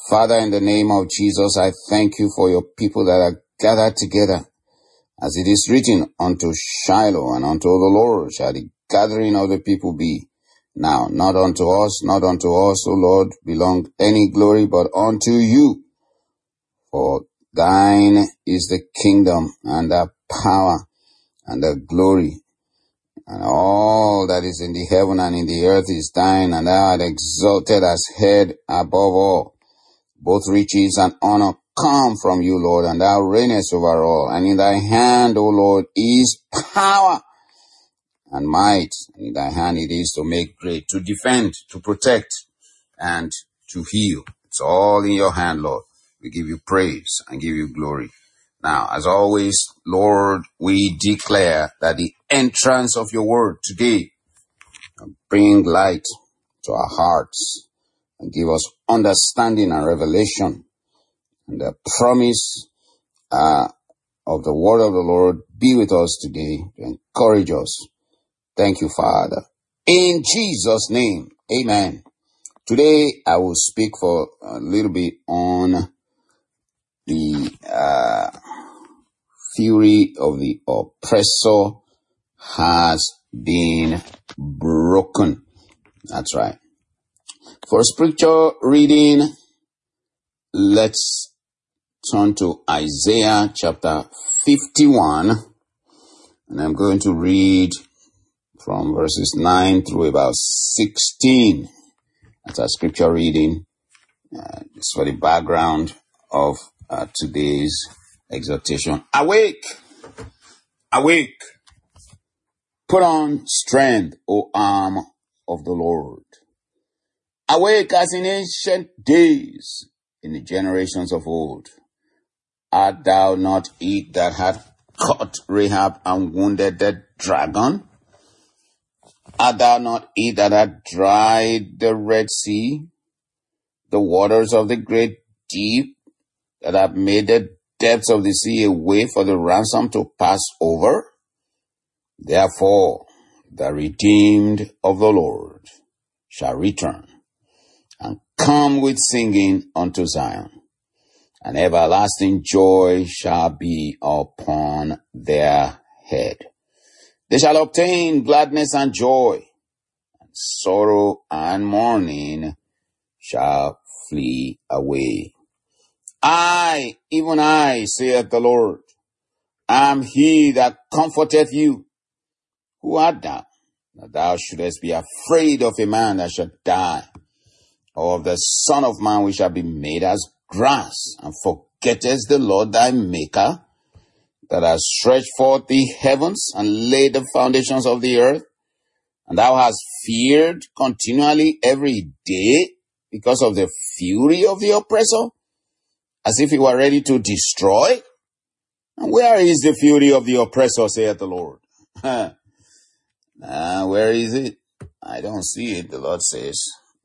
Father, in the name of Jesus, I thank you for your people that are gathered together. As it is written, unto Shiloh and unto the Lord shall the gathering of the people be. Now, not unto us, O Lord, belong any glory, but unto you. For thine is the kingdom and the power and the glory. And all that is in the heaven and in the earth is thine, and thou art exalted as head above all. Both riches and honor come from you, Lord, and thou reignest over all. And in thy hand, O Lord, is power and might. And in thy hand it is to make great, to defend, to protect, and to heal. It's all in your hand, Lord. We give you praise and give you glory. Now, as always, Lord, we declare that the entrance of your word today bring light to our hearts and give us understanding and revelation. And the promise of the word of the Lord be with us today to encourage us. Thank you, Father. In Jesus' name, amen. Today, I will speak for a little bit on the fury of the oppressor has been broken. That's right. For scripture reading, let's turn to Isaiah chapter 51, and I'm going to read from verses 9 through about 16. That's our scripture reading. It's for the background of today's exhortation. Awake! Awake! Put on strength, O arm of the Lord. Awake as in ancient days, in the generations of old. Art thou not it that had caught Rahab and wounded the dragon? Art thou not it that had dried the Red Sea, the waters of the great deep, that have made the depths of the sea a way for the ransom to pass over? Therefore, the redeemed of the Lord shall return and come with singing unto Zion, and everlasting joy shall be upon their head. They shall obtain gladness and joy, and sorrow and mourning shall flee away. I, even I, saith the Lord, am he that comforteth you. Who art thou, that thou shouldest be afraid of a man that shall die, or of the Son of Man which shall be made as grass, and forgettest the Lord thy Maker, that has stretched forth the heavens and laid the foundations of the earth, and thou hast feared continually every day because of the fury of the oppressor, as if he were ready to destroy? And where is the fury of the oppressor, saith the Lord? Where is it? I don't see it, the Lord says.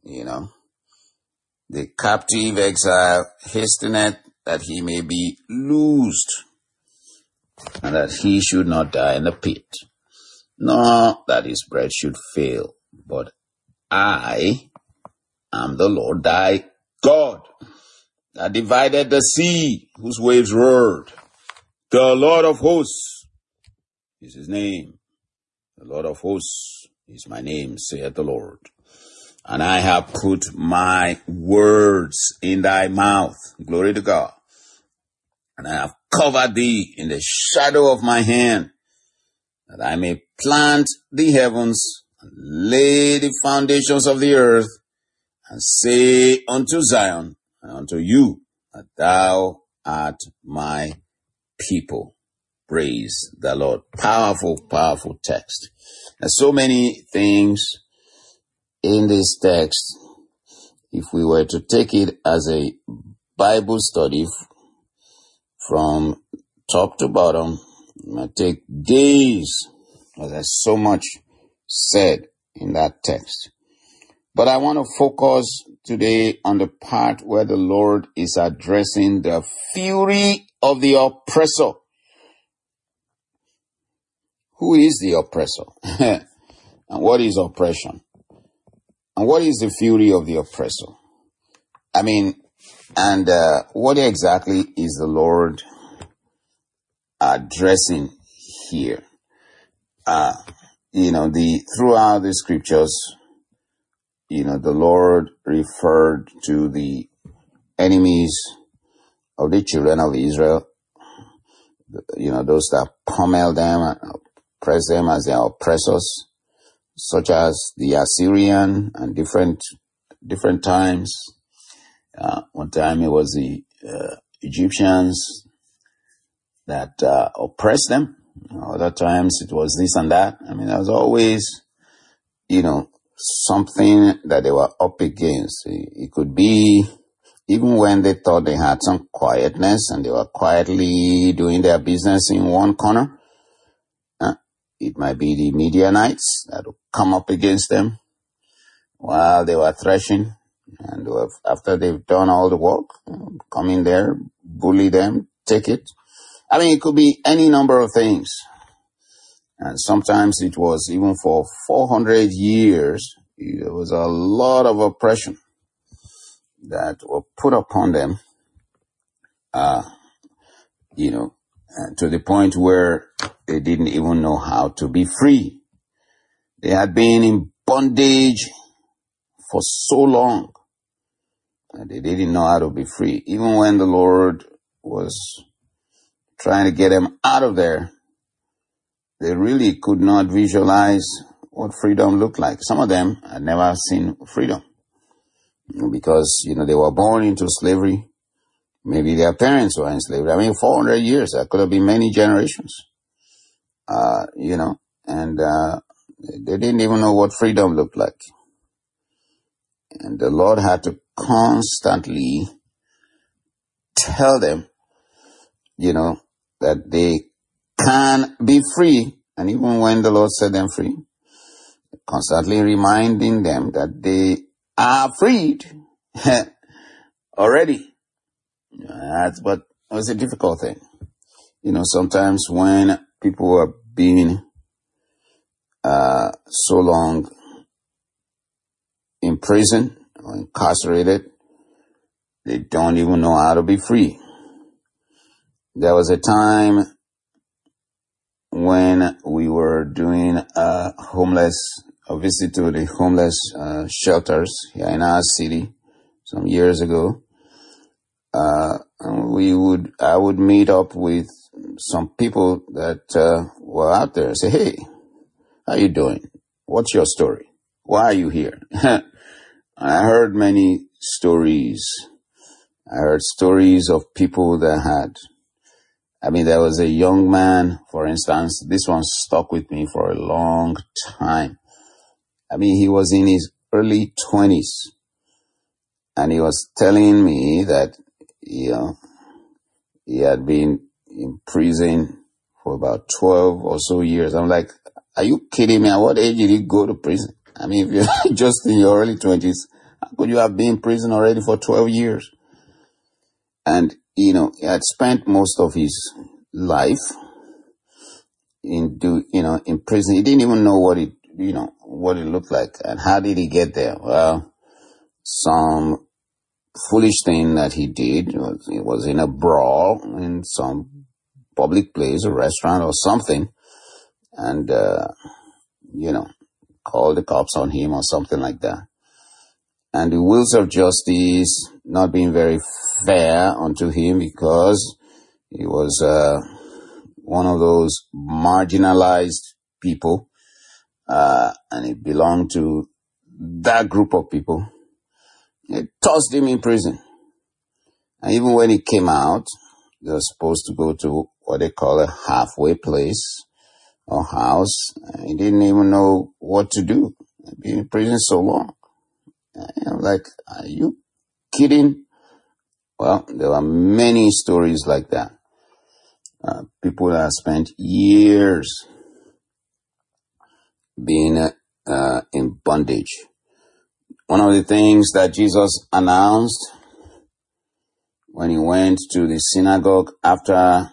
The captive exile hasteneth that he may be loosed, and that he should not die in the pit, nor that his bread should fail. But I am the Lord thy God, that divided the sea, whose waves roared. The Lord of hosts is his name. The Lord of hosts is my name, saith the Lord. And I have put my words in thy mouth. Glory to God. And I have covered thee in the shadow of my hand, that I may plant the heavens, and lay the foundations of the earth, and say unto Zion, and unto you, that thou art my people. Praise the Lord. Powerful, powerful text. There's so many things in this text. If we were to take it as a Bible study from top to bottom, it might take days, because there's so much said in that text. But I want to focus today on the part where the Lord is addressing the fury of the oppressor. Who is the oppressor? And what is oppression? And what is the fury of the oppressor? I mean, And what exactly is the Lord addressing here? Throughout the scriptures, the Lord referred to the enemies of the children of Israel, those that pummel them and oppress them as their oppressors, such as the Assyrian and different times. One time it was the Egyptians that oppressed them. Other times it was this and that. There was always, something that they were up against. It could be even when they thought they had some quietness and they were quietly doing their business in one corner. It might be the Midianites that would come up against them while they were threshing. And after they've done all the work, come in there, bully them, take it. It could be any number of things. And sometimes it was even for 400 years, there was a lot of oppression that were put upon them, to the point where they didn't even know how to be free. They had been in bondage for so long that they didn't know how to be free. Even when the Lord was trying to get them out of there, they really could not visualize what freedom looked like. Some of them had never seen freedom because, they were born into slavery. Maybe their parents were in slavery. 400 years, that could have been many generations, and they didn't even know what freedom looked like. And the Lord had to constantly tell them, that they can be free. And even when the Lord set them free, constantly reminding them that they are freed already. But it was a difficult thing. Sometimes when people are being so long in prison or incarcerated, they don't even know how to be free. There was a time when we were doing a visit to the homeless shelters here in our city some years ago. I would meet up with some people that were out there and say, "Hey, how you doing? What's your story? Why are you here?" I heard many stories. I heard stories of people that had, there was a young man, for instance, this one stuck with me for a long time. He was in his early 20s, and he was telling me that, he had been in prison for about 12 or so years. I'm like, are you kidding me? At what age did you go to prison? If you're just in your early 20s, how could you have been in prison already for 12 years? And, he had spent most of his life in prison. He didn't even know what it looked like. And how did he get there? Well, some foolish thing that he did was in a brawl in some public place, a restaurant or something, and, called the cops on him or something like that. And the wheels of justice not being very fair unto him because he was one of those marginalized people, and he belonged to that group of people. They tossed him in prison. And even when he came out, they were supposed to go to what they call a halfway place or house. He didn't even know what to do. He'd been in prison so long. I'm like, are you kidding? Well, there were many stories like that. People that have spent years being in bondage. One of the things that Jesus announced when he went to the synagogue after,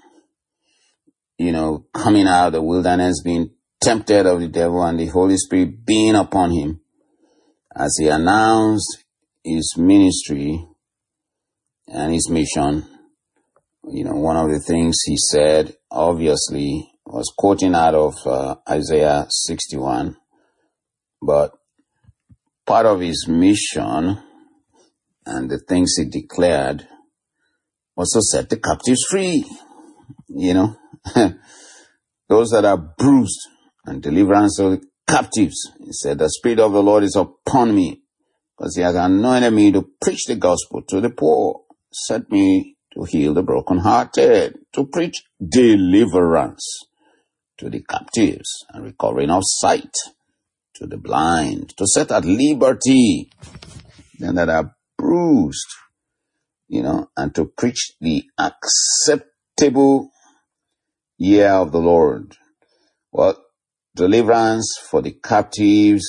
coming out of the wilderness, being tempted of the devil and the Holy Spirit being upon him, as he announced his ministry, and his mission, one of the things he said, obviously, was quoting out of Isaiah 61, but part of his mission and the things he declared was to set the captives free, those that are bruised, and deliverance of the captives. He said, the Spirit of the Lord is upon me, because he has anointed me to preach the gospel to the poor, sent me to heal the brokenhearted, to preach deliverance to the captives, and recovering of sight to the blind, to set at liberty them that are bruised, and to preach the acceptable year of the Lord. Well, deliverance for the captives,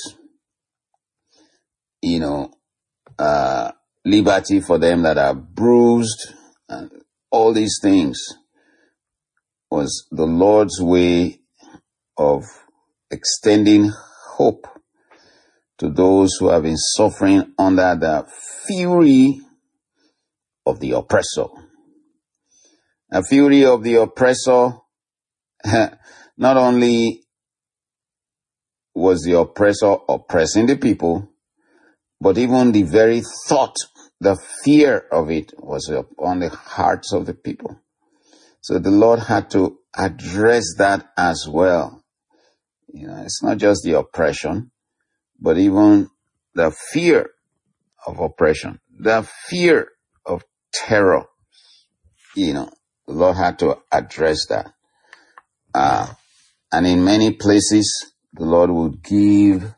liberty for them that are bruised, and all these things was the Lord's way of extending hope to those who have been suffering under the fury of the oppressor. The fury of the oppressor, not only was the oppressor oppressing the people, but even the very thought, the fear of it was upon the hearts of the people. So the Lord had to address that as well. It's not just the oppression, but even the fear of oppression, the fear of terror. The Lord had to address that. And in many places, the Lord would give,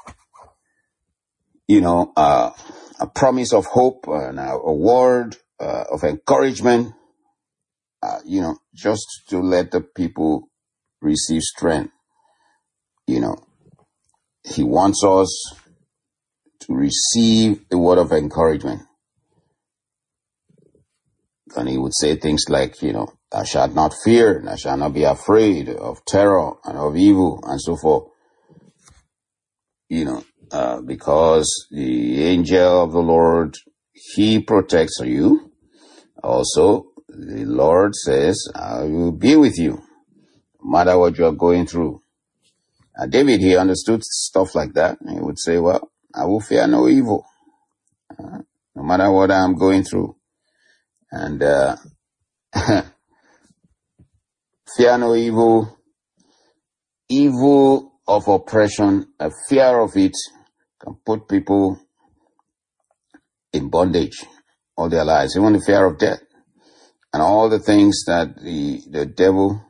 a promise of hope and a word of encouragement, just to let the people receive strength. He wants us to receive a word of encouragement. And he would say things like, thou shalt not fear, thou shalt not be afraid of terror and of evil, and so forth. Because the angel of the Lord, he protects you. Also, the Lord says, I will be with you, no matter what you are going through. David, he understood stuff like that. He would say, well, I will fear no evil, no matter what I'm going through. And fear no evil, evil of oppression, a fear of it can put people in bondage all their lives, even the fear of death and all the things that the devil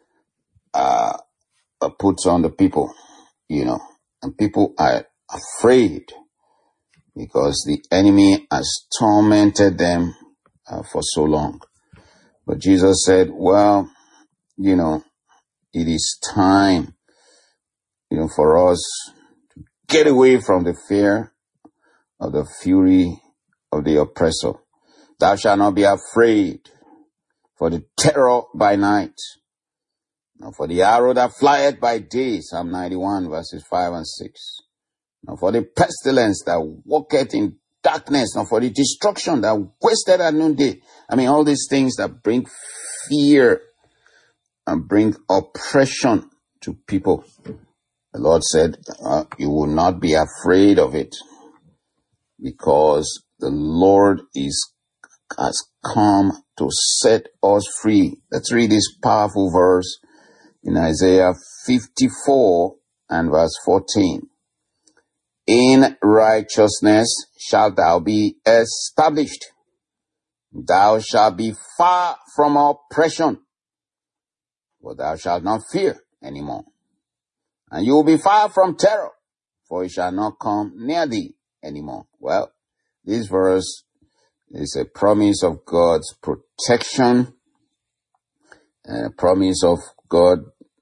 puts on the people, and people are afraid because the enemy has tormented them for so long. But Jesus said, well, it is time, for us to get away from the fear of the fury of the oppressor. Thou shalt not be afraid for the terror by night, nor for the arrow that flieth by day, Psalm 91 verses 5 and 6, nor for the pestilence that walketh in darkness, nor for the destruction that wasteth at noonday. All these things that bring fear and bring oppression to people. The Lord said, you will not be afraid of it, because the Lord has come to set us free. Let's read this powerful verse in Isaiah 54 and verse 14. In righteousness shalt thou be established. Thou shalt be far from oppression, for thou shalt not fear anymore. And you will be far from terror, for it shall not come near thee anymore. Well, this verse is a promise of God's protection, and a promise of God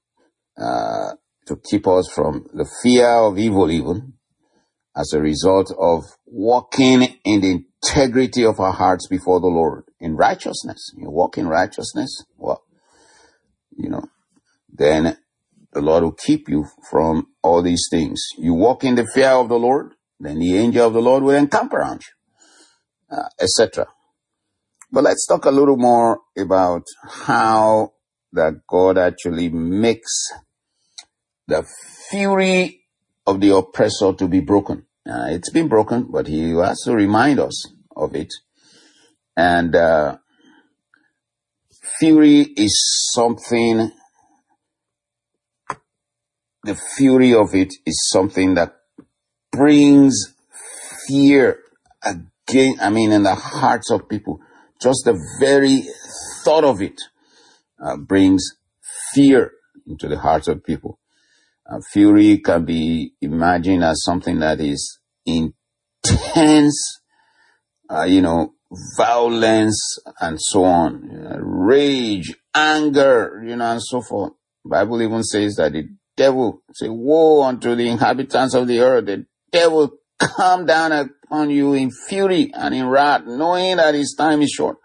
to keep us from the fear of evil even, as a result of walking in the integrity of our hearts before the Lord, in righteousness. You walk in righteousness, well, then the Lord will keep you from all these things. You walk in the fear of the Lord, then the angel of the Lord will encamp around you, etc. But let's talk a little more about how that God actually makes the fury of the oppressor to be broken. It's been broken, but he has to remind us of it. And fury is something, the fury of it is something that brings fear again, in the hearts of people. Just the very thought of it brings fear into the hearts of people. Fury can be imagined as something that is intense, violence and so on, rage, anger, and so forth. The Bible even says that the devil, say, woe unto the inhabitants of the earth. The devil come down upon you in fury and in wrath, knowing that his time is short.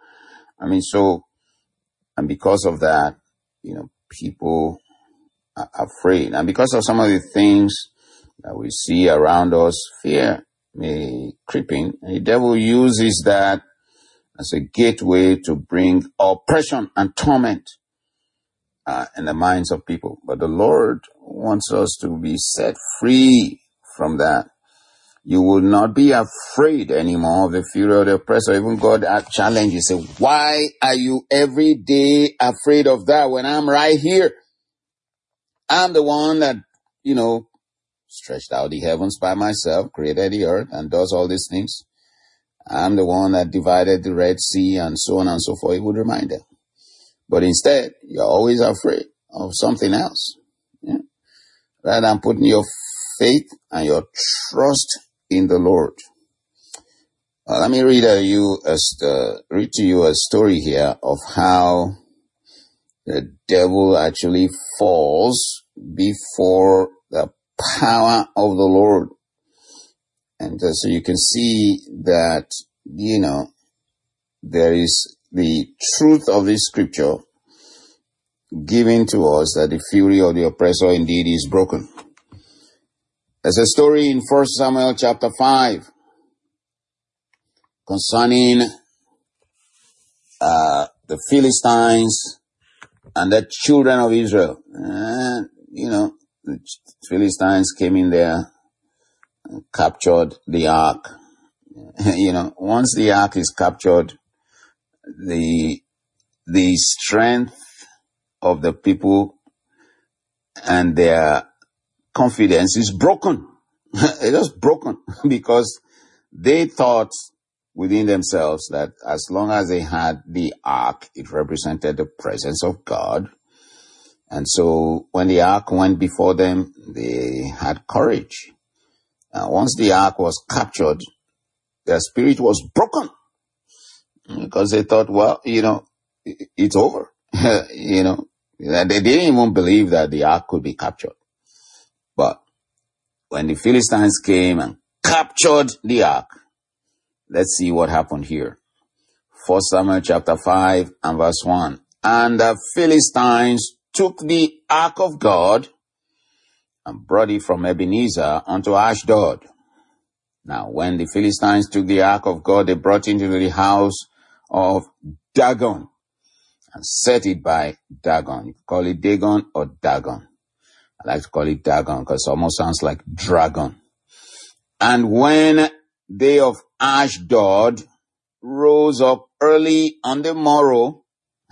And because of that, people are afraid. And because of some of the things that we see around us, fear may creep in. And the devil uses that as a gateway to bring oppression and torment in the minds of people. But the Lord wants us to be set free from that. You will not be afraid anymore of the fury of the oppressor. Even God challenges, say, why are you every day afraid of that when I'm right here? I'm the one that, stretched out the heavens by myself, created the earth, and does all these things. I'm the one that divided the Red Sea and so on and so forth. He would remind them. But instead, you're always afraid of something else. Yeah? Rather than putting your faith and your trust in the Lord. Let me read to you a story here of how the devil actually falls before the power of the Lord. And so you can see that, there is the truth of this scripture giving to us that the fury of the oppressor indeed is broken. There's a story in 1 Samuel chapter 5 concerning the Philistines and the children of Israel. And, the Philistines came in there and captured the ark. Once the ark is captured, the strength of the people and their confidence is broken. It's just broken because they thought within themselves that as long as they had the ark, it represented the presence of God. And so when the ark went before them, they had courage. And once the ark was captured, their spirit was broken because they thought, well, it's over. They didn't even believe that the ark could be captured. But when the Philistines came and captured the ark, let's see what happened here. 1 Samuel chapter 5 and verse 1. And the Philistines took the ark of God and brought it from Ebenezer unto Ashdod. Now, when the Philistines took the ark of God, they brought it into the house of Dagon and set it by Dagon. You can call it Dagon or Dagon. I like to call it Dagon because it almost sounds like dragon. And when they of Ashdod rose up early on the morrow,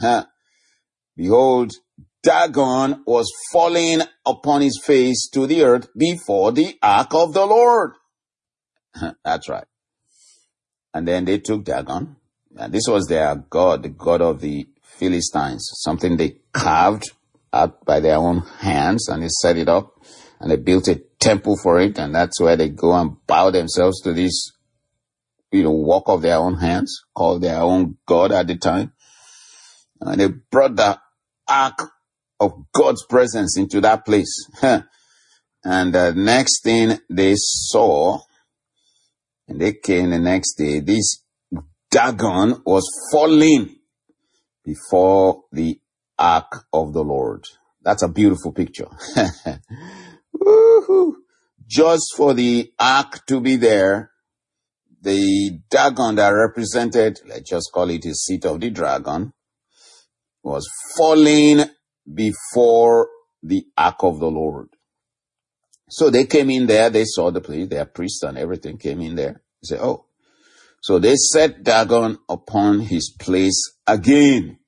behold, Dagon was falling upon his face to the earth before the ark of the Lord. That's right. And then they took Dagon. And this was their god, the god of the Philistines, something they carved out by their own hands, and they set it up and they built a temple for it, and that's where they go and bow themselves to this, work of their own hands, called their own god at the time. And they brought the ark of God's presence into that place. And the next thing they saw, and they came the next day, this Dagon was falling before the ark of the Lord. That's a beautiful picture. Just for the ark to be there, the dragon that represented, let's just call it a seat of the dragon, was falling before the ark of the Lord. So they came in there, they saw the place, their priests and everything came in there. They said, oh. So they set Dagon upon his place again,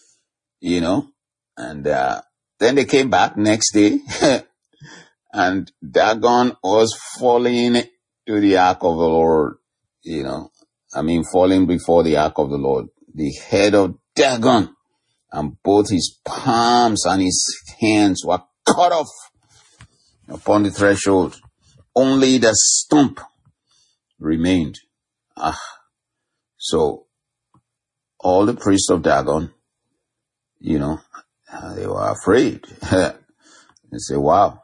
and then they came back next day and Dagon was falling to the ark of the Lord, falling before the ark of the Lord. The head of Dagon and both his palms and his hands were cut off upon the threshold. Only the stump remained. So all the priests of Dagon, they were afraid. They say, wow,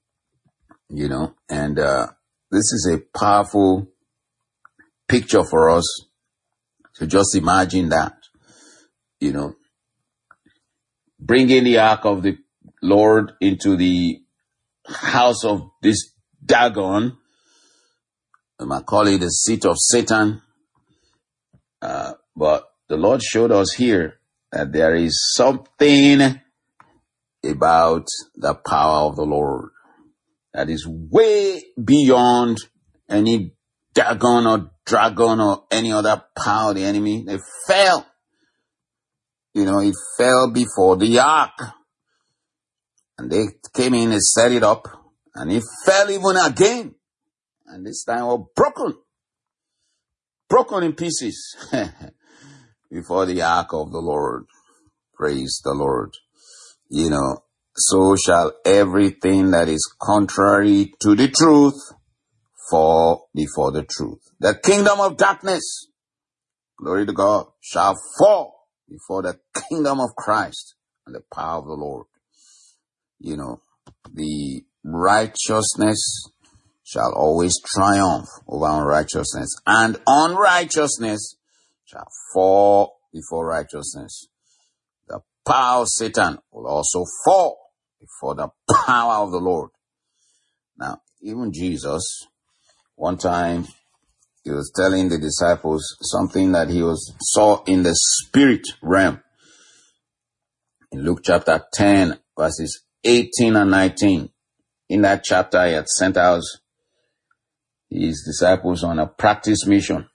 and this is a powerful picture for us to just imagine that, bringing the ark of the Lord into the house of this Dagon. I might call it the seat of Satan. But the Lord showed us here that there is something about the power of the Lord that is way beyond any Dagon or dragon or any other power of the enemy. They fell. It fell before the ark. And they came in and set it up. And it fell even again. And this time was broken in pieces before the ark of the Lord. Praise the Lord. So shall everything that is contrary to the truth fall before the truth. The kingdom of darkness, glory to God, shall fall before the kingdom of Christ and the power of the Lord. The righteousness shall always triumph over unrighteousness, and unrighteousness shall fall before righteousness. The power of Satan will also fall before the power of the Lord. Now, even Jesus, one time, he was telling the disciples something that he saw in the spirit realm. In Luke chapter 10, verses 18 and 19. In that chapter, he had sent out his disciples on a practice mission,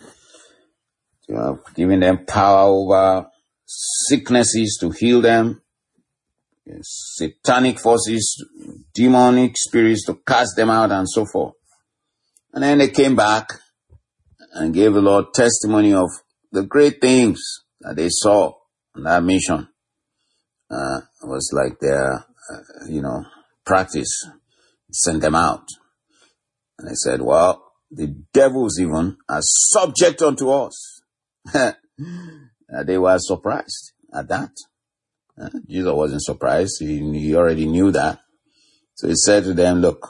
giving them power over sicknesses to heal them, satanic forces, demonic spirits to cast them out, and so forth. And then they came back and gave the Lord testimony of the great things that they saw on that mission. It was like their, practice. Sent them out. And they said, well, the devils even are subject unto us. They were surprised at that. Jesus wasn't surprised. He already knew that. So he said to them, look,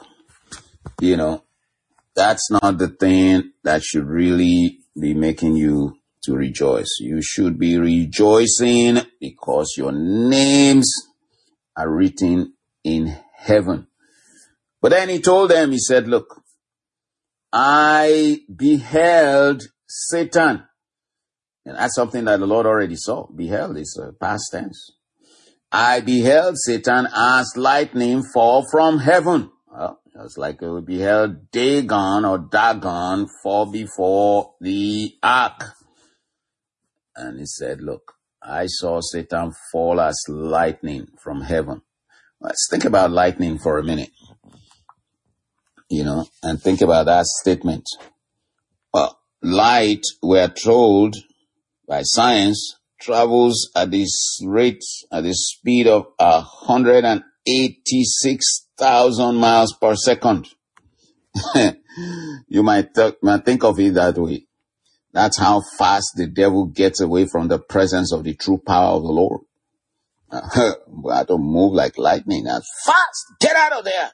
that's not the thing that should really be making you to rejoice. You should be rejoicing because your names are written in heaven. But then he told them, he said, look, I beheld Satan. And that's something that the Lord already saw. Beheld is past tense. I beheld Satan as lightning fall from heaven. Well, just like we beheld Dagon or Dagon fall before the ark. And he said, look, I saw Satan fall as lightning from heaven. Let's think about lightning for a minute. And think about that statement. Well, light, we're told by science, travels at this rate, at the speed of 186,000 miles per second. You might think of it that way. That's how fast the devil gets away from the presence of the true power of the Lord. We have to move like lightning. That's fast. Get out of there.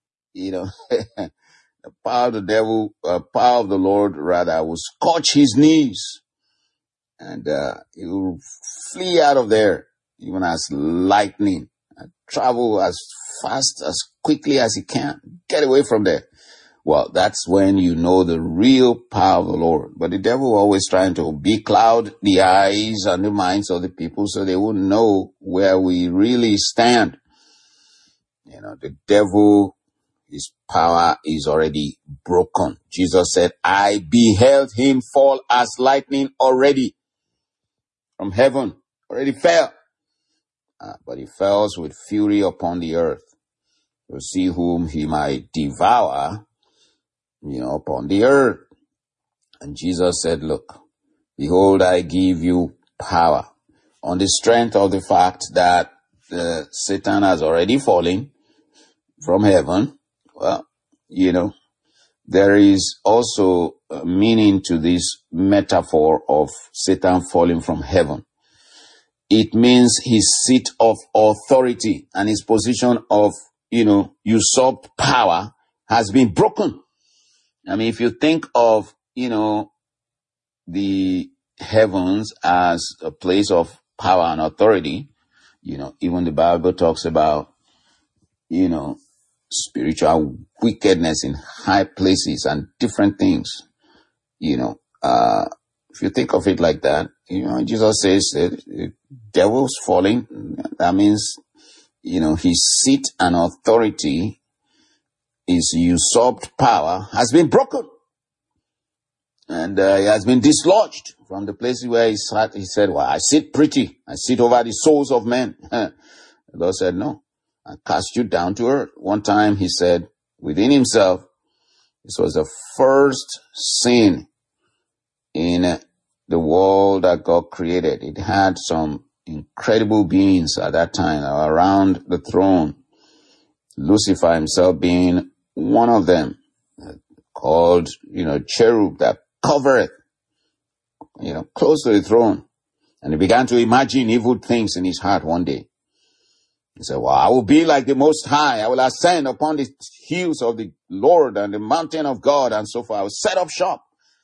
The power of the devil, power of the Lord, rather, will scorch his knees. And he will flee out of there, even as lightning, and travel as fast, as quickly as he can. Get away from there. well, that's when you know the real power of the Lord. But the devil always trying to becloud the eyes and the minds of the people so they won't know where we really stand. The devil, his power is already broken. Jesus said, I beheld him fall as lightning already from heaven. Already fell. But he falls with fury upon the earth to see whom he might devour, upon the earth. And Jesus said, look, behold, I give you power. On the strength of the fact that Satan has already fallen from heaven, well, there is also a meaning to this metaphor of Satan falling from heaven. It means his seat of authority and his position of, usurped power has been broken. I mean, if you think of, the heavens as a place of power and authority, even the Bible talks about, spiritual wickedness in high places and different things, if you think of it like that, Jesus says that the devil's falling. That means, his seat and authority, his usurped power has been broken. And he has been dislodged from the places where he sat. He said, well, I sit pretty. I sit over the souls of men. The Lord said, no, I cast you down to earth. One time he said within himself, this was the first sin in the world that God created. It had some incredible beings at that time around the throne. Lucifer himself being one of them, called, cherub that covereth, close to the throne. And he began to imagine evil things in his heart one day. He said, well, I will be like the Most High. I will ascend upon the hills of the Lord and the mountain of God and so forth. I will set up shop,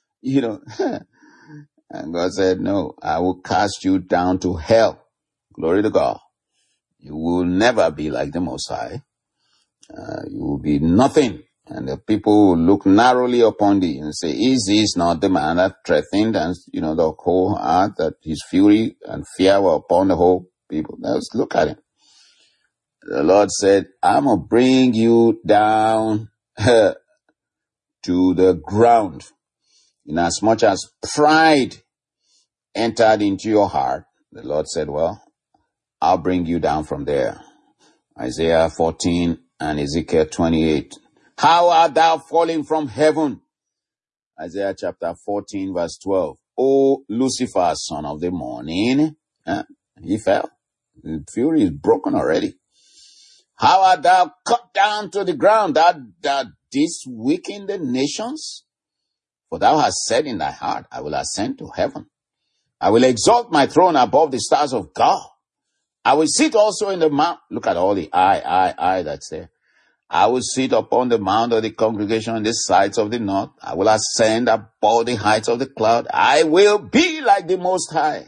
And God said, no, I will cast you down to hell. Glory to God. You will never be like the Most High. You will be nothing. And the people will look narrowly upon thee and say, is this not the man that threatened and, the whole earth, that his fury and fear were upon the whole people? Let's look at him. The Lord said, I'm going to bring you down to the ground. Inasmuch as pride entered into your heart, the Lord said, well, I'll bring you down from there. Isaiah 14 and Ezekiel 28. How art thou falling from heaven? Isaiah chapter 14 verse 12. O Lucifer, son of the morning. He fell. The fury is broken already. How art thou cut down to the ground, that didst weaken the nations? For thou hast said in thy heart, I will ascend to heaven. I will exalt my throne above the stars of God. I will sit also in the mount. Look at all the I that's there. I will sit upon the mount of the congregation on the sides of the north. I will ascend above the heights of the cloud. I will be like the Most High.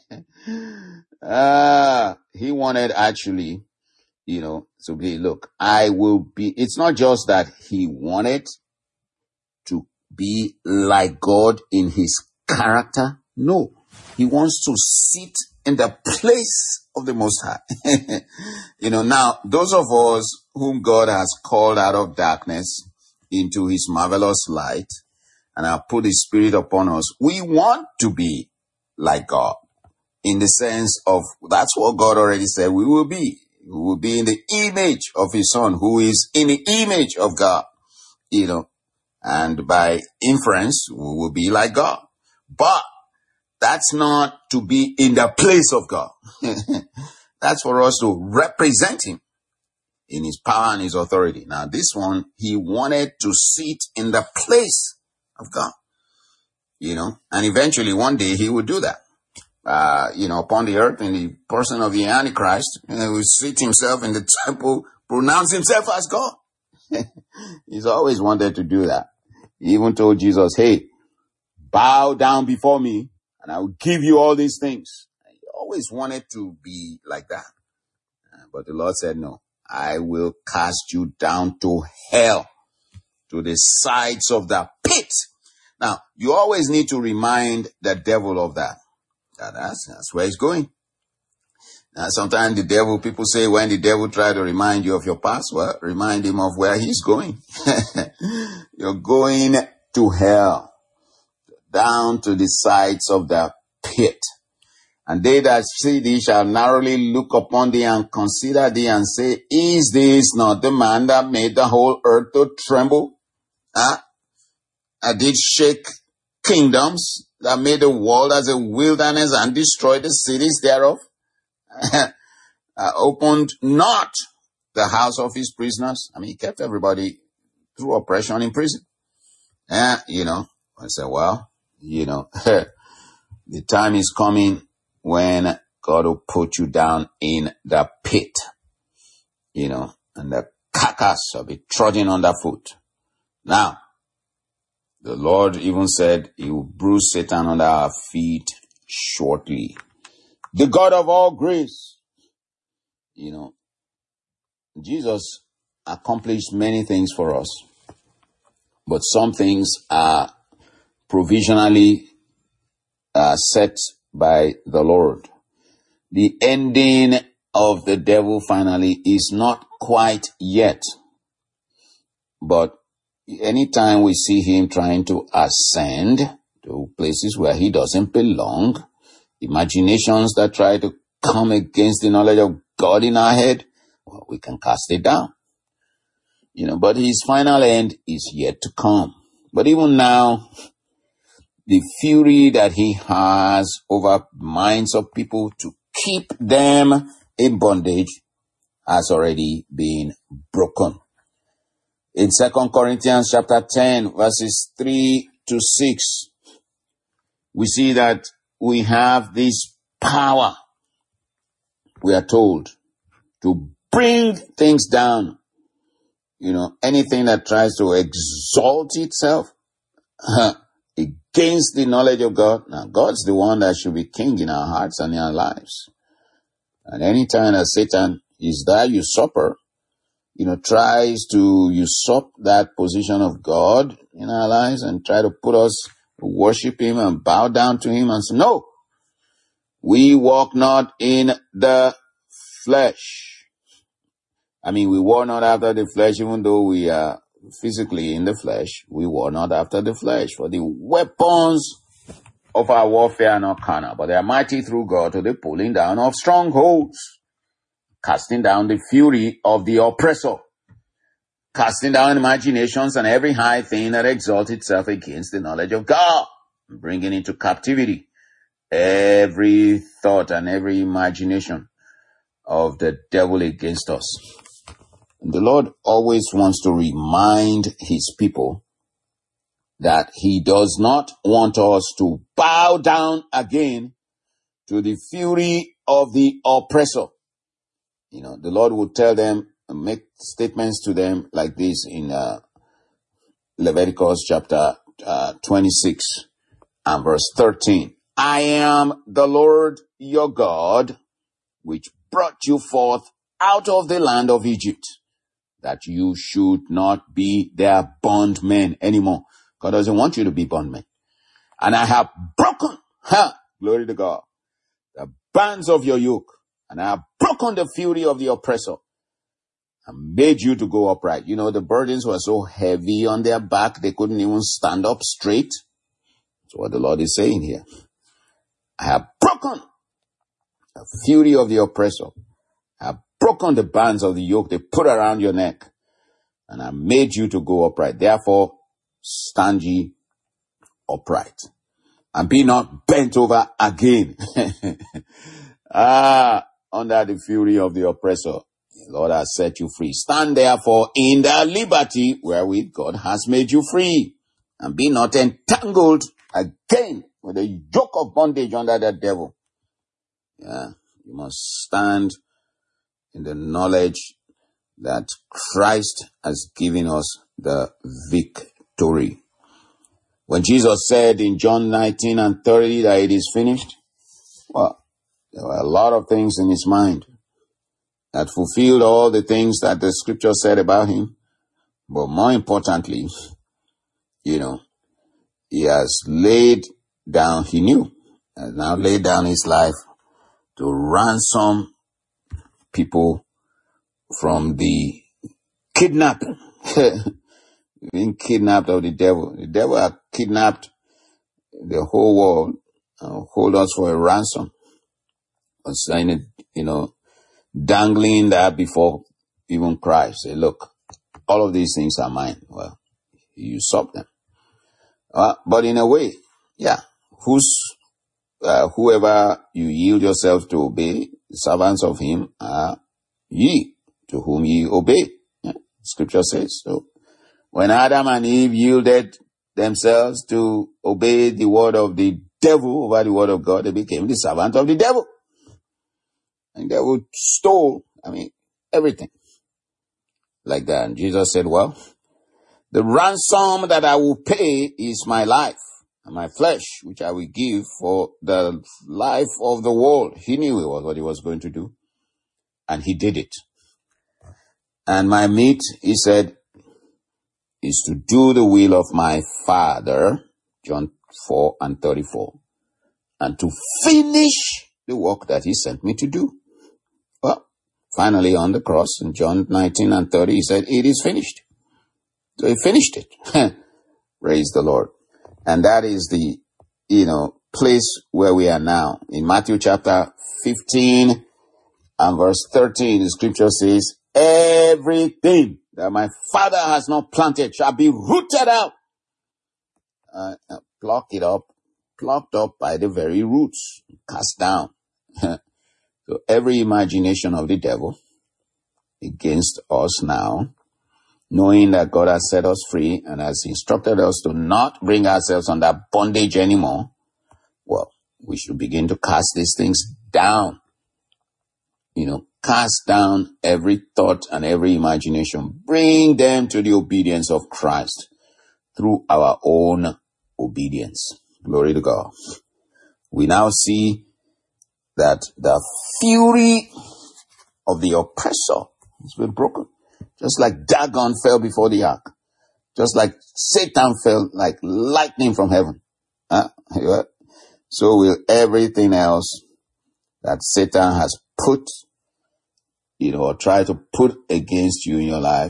He wanted actually, to be, look, I will be. It's not just that he wanted to be like God in his character. No, he wants to sit in the place of the Most High. Now, those of us whom God has called out of darkness into his marvelous light and have put his Spirit upon us, we want to be like God in the sense of, that's what God already said we will be. We will be in the image of his Son, who is in the image of God, and by inference, we will be like God. But that's not to be in the place of God. That's for us to represent him in his power and his authority. Now, this one, he wanted to sit in the place of God, and eventually one day he would do that, upon the earth in the person of the Antichrist. He will sit himself in the temple, pronounce himself as God. He's always wanted to do that. He even told Jesus, hey, bow down before me and I will give you all these things. He always wanted to be like that. But the Lord said, no, I will cast you down to hell. to the sides of the pit. Now, you always need to remind the devil of that. That's where he's going. Now, sometimes people say when the devil try to remind you of your past, well, remind him of where he's going. You're going to hell, down to the sides of the pit. And they that see thee shall narrowly look upon thee and consider thee and say, is this not the man that made the whole earth to tremble? I did shake kingdoms, that made the world as a wilderness and destroyed the cities thereof. Opened not the house of his prisoners. I mean, he kept everybody through oppression in prison. I said, well, the time is coming when God will put you down in the pit, and the carcass shall be trodden underfoot. Now, the Lord even said he will bruise Satan under our feet shortly. The God of all grace, Jesus accomplished many things for us, but some things are provisionally set by the Lord. The ending of the devil finally is not quite yet, but anytime we see him trying to ascend to places where he doesn't belong, imaginations that try to come against the knowledge of God in our head, well, we can cast it down. But his final end is yet to come. But even now, the fury that he has over minds of people to keep them in bondage has already been broken. In 2 Corinthians chapter 10, verses 3 to 6, we see that we have this power, we are told, to bring things down. Anything that tries to exalt itself against the knowledge of God. Now, God's the one that should be king in our hearts and in our lives. And anytime that Satan is that usurper, tries to usurp that position of God in our lives and try to put us worship him and bow down to him and say, no, we walk not in the flesh. I mean, we war not after the flesh, even though we are physically in the flesh. We war not after the flesh. For the weapons of our warfare are not carnal, but they are mighty through God to the pulling down of strongholds, casting down the fury of the oppressor, casting down imaginations and every high thing that exalts itself against the knowledge of God, bringing into captivity every thought and every imagination of the devil against us. The Lord always wants to remind his people that he does not want us to bow down again to the fury of the oppressor. The Lord will tell them, make statements to them like this in Leviticus chapter 26 and verse 13. I am the Lord your God, which brought you forth out of the land of Egypt, that you should not be their bondmen anymore. God doesn't want you to be bondmen. And I have broken, glory to God, the bands of your yoke, and I have broken the fury of the oppressor, and made you to go upright. The burdens were so heavy on their back, they couldn't even stand up straight. That's what the Lord is saying here. I have broken the fury of the oppressor. I have broken the bands of the yoke they put around your neck, and I made you to go upright. Therefore, stand ye upright, and be not bent over again. Under the fury of the oppressor, the Lord has set you free. Stand therefore in the liberty wherewith God has made you free, and be not entangled again with the yoke of bondage under the devil. You must stand in the knowledge that Christ has given us the victory. When Jesus said in John 19 and 30 that it is finished, well, there were a lot of things in his mind that fulfilled all the things that the scripture said about him. But more importantly, he has laid down, has now laid down his life to ransom people from the kidnapping. Being kidnapped of the devil. The devil had kidnapped the whole world and hold us for a ransom. Saying, dangling that before even Christ. Say, look, all of these things are mine. Well, he usurped them. But in a way, whoever you yield yourself to obey, the servants of him are ye, to whom ye obey. Yeah, Scripture says so. When Adam and Eve yielded themselves to obey the word of the devil over the word of God, they became the servant of the devil. And the devil stole, everything. Like that. And Jesus said, well, the ransom that I will pay is my life and my flesh, which I will give for the life of the world. He knew it was what he was going to do. And he did it. And my meat, he said, is to do the will of my Father, John 4:34, and to finish the work that he sent me to do. Well, finally on the cross in John 19:30, he said, it is finished. So he finished it. Praise the Lord. And that is the, place where we are now. In Matthew chapter 15 and verse 13, the scripture says, everything that my Father has not planted shall be rooted out. Plucked up by the very roots, cast down. So every imagination of the devil against us now, knowing that God has set us free and has instructed us to not bring ourselves under bondage anymore, well, we should begin to cast these things down. Cast down every thought and every imagination. Bring them to the obedience of Christ through our own obedience. Glory to God. We now see that the fury of the oppressor has been broken. Just like Dagon fell before the ark. Just like Satan fell like lightning from heaven. So will everything else that Satan has put, or try to put against you in your life,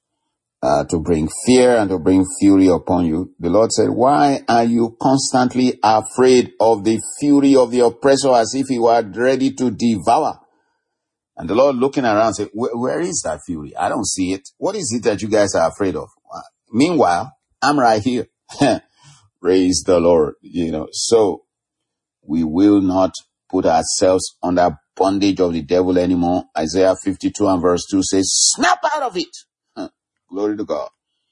to bring fear and to bring fury upon you. The Lord said, why are you constantly afraid of the fury of the oppressor as if he were ready to devour? And the Lord looking around said, where is that fury? I don't see it. What is it that you guys are afraid of? Meanwhile, I'm right here. Praise the Lord. So we will not put ourselves under bondage of the devil anymore. Isaiah 52 and verse 2 says, snap out of it. Glory to God.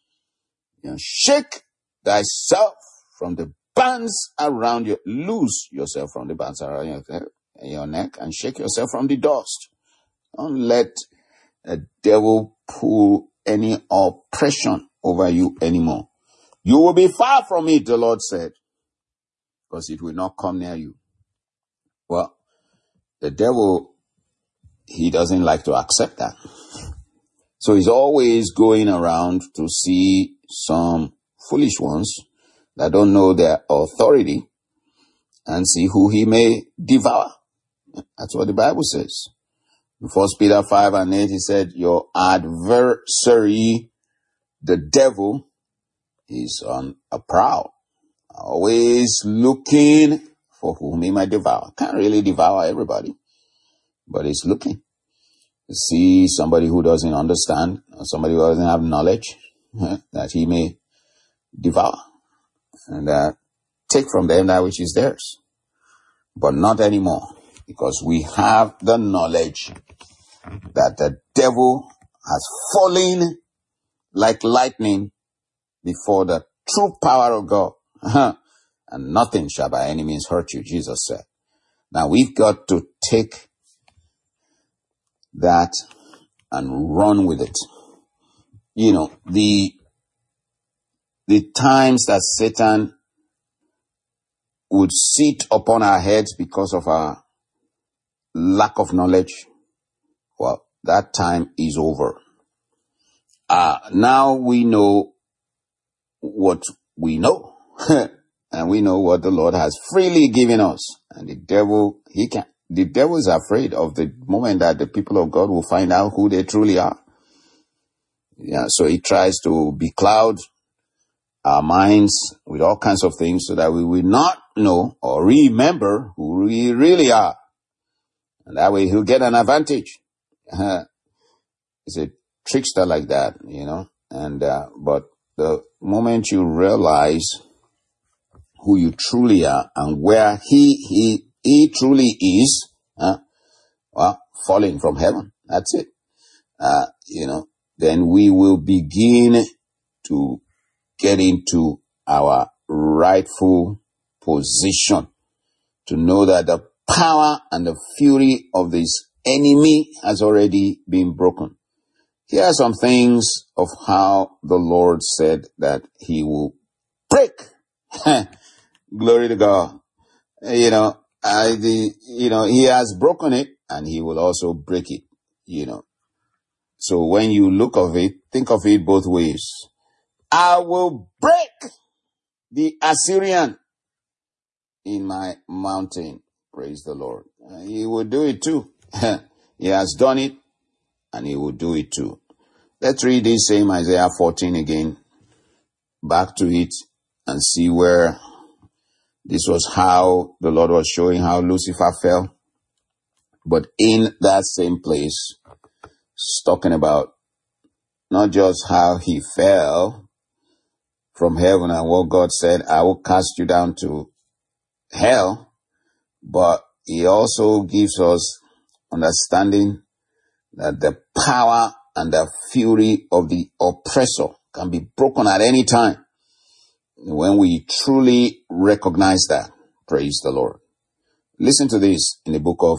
Shake thyself from the bands around you. Loose yourself from the bands around your neck and shake yourself from the dust. Don't let the devil pull any oppression over you anymore. You will be far from it, the Lord said, because it will not come near you. Well, the devil, he doesn't like to accept that. So he's always going around to see some foolish ones that don't know their authority and see who he may devour. That's what the Bible says. In 1 Peter 5 and 8, he said, your adversary, the devil, is on a prowl, always looking for whom he might devour. Can't really devour everybody, but he's looking to see somebody who doesn't understand, or somebody who doesn't have knowledge, that he may devour and take from them that which is theirs. But not anymore, because we have the knowledge that the devil has fallen like lightning before the true power of God. And nothing shall by any means hurt you, Jesus said. Now we've got to take that and run with it. The times that Satan would sit upon our heads because of our lack of knowledge, well, that time is over. now we know what we know. And we know what the Lord has freely given us. And the devil is afraid of the moment that the people of God will find out who they truly are. Yeah, so he tries to becloud our minds with all kinds of things so that we will not know or remember who we really are. And that way he'll get an advantage. It's a trickster like that, And, but the moment you realize who you truly are and where he truly is, falling from heaven, that's it. Then we will begin to get into our rightful position to know that the power and the fury of this enemy has already been broken. Here are some things of how the Lord said that he will break. Glory to God. He has broken it and he will also break it, So when you look of it, think of it both ways. I will break the Assyrian in my mountain. Praise the Lord. He will do it too. He has done it and he will do it too. Let's read this same Isaiah 14 again. Back to it and see where this was how the Lord was showing how Lucifer fell. But in that same place, it's talking about not just how he fell from heaven and what God said, I will cast you down to hell, but he also gives us understanding that the power and the fury of the oppressor can be broken at any time when we truly recognize that. Praise the Lord. Listen to this in the book of,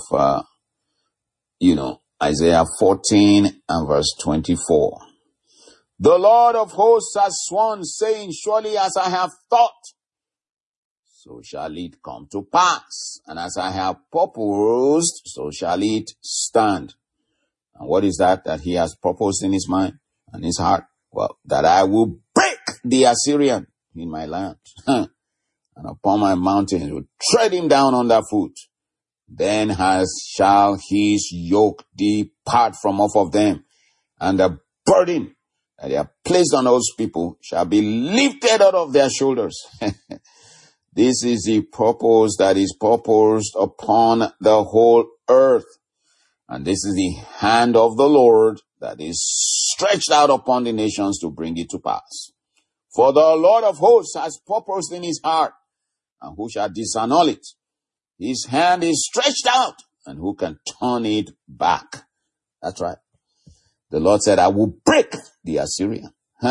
Isaiah 14 and verse 24. The Lord of hosts has sworn, saying, surely as I have thought, so shall it come to pass. And as I have purposed, so shall it stand. And what is that he has purposed in his mind and his heart? Well, that I will break the Assyrian in my land. And upon my mountains will tread him down underfoot. Then shall his yoke depart from off of them, and the burden that they have placed on those people shall be lifted out of their shoulders. This is the purpose that is purposed upon the whole earth. And this is the hand of the Lord that is stretched out upon the nations to bring it to pass. For the Lord of hosts has purposed in his heart, and who shall disannul it? His hand is stretched out, and who can turn it back? That's right. The Lord said, I will break the Assyrian.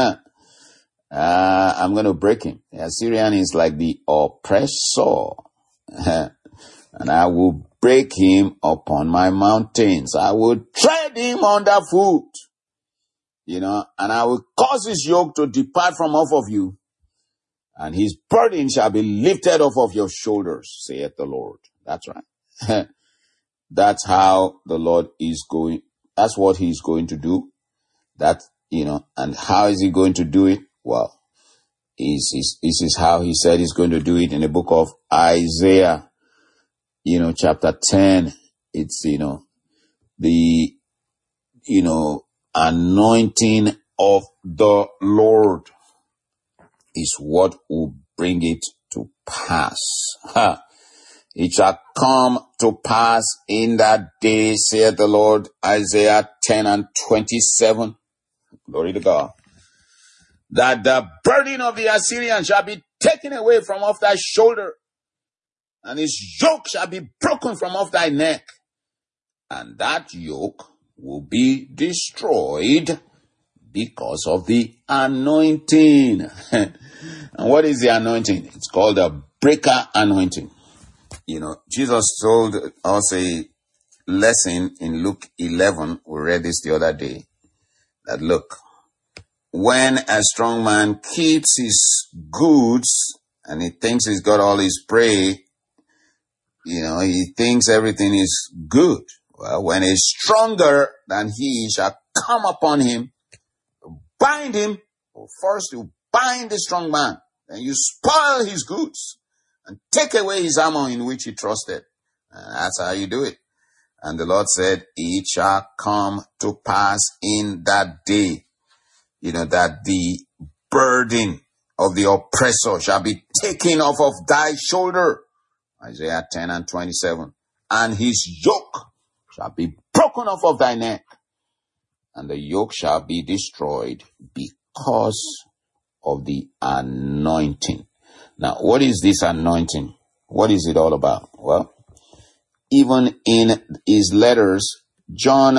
I'm going to break him. The Assyrian is like the oppressor. And I will break him upon my mountains. I will tread him underfoot. And I will cause his yoke to depart from off of you, and his burden shall be lifted off of your shoulders, saith the Lord. That's right. That's how the Lord is going. That's what he's going to do. And how is he going to do it? Well, this is how he said he's going to do it in the book of Isaiah, chapter 10. It's, the, anointing of the Lord is what will bring it to pass. It shall come to pass in that day, saith the Lord, Isaiah 10 and 27. Glory to God. That the burden of the Assyrian shall be taken away from off thy shoulder, and his yoke shall be broken from off thy neck. And that yoke will be destroyed because of the anointing. And what is the anointing? It's called the breaker anointing. Jesus told us a lesson in Luke 11. We read this the other day. That look, when a strong man keeps his goods and he thinks he's got all his prey, he thinks everything is good. Well, when a stronger than he shall come upon him, bind him, well, first you bind the strong man, then you spoil his goods and take away his armor in which he trusted. And that's how you do it. And the Lord said, it shall come to pass in that day, that the burden of the oppressor shall be taken off of thy shoulder. Isaiah 10:27. And his yoke shall be broken off of thy neck, and the yoke shall be destroyed because of the anointing. Now, what is this anointing? What is it all about? Well, even in his letters, John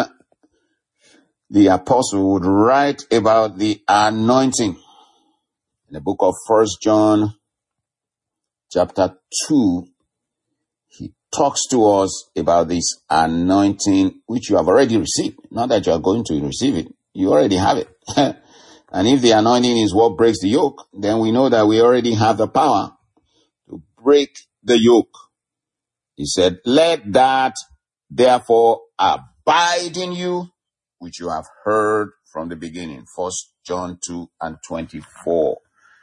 the apostle would write about the anointing. In the book of 1 John chapter 2, he talks to us about this anointing which you have already received. Not that you are going to receive it. You already have it. And if the anointing is what breaks the yoke, then we know that we already have the power to break the yoke. He said, let that therefore abide in you, which you have heard from the beginning. 1 John 2:24.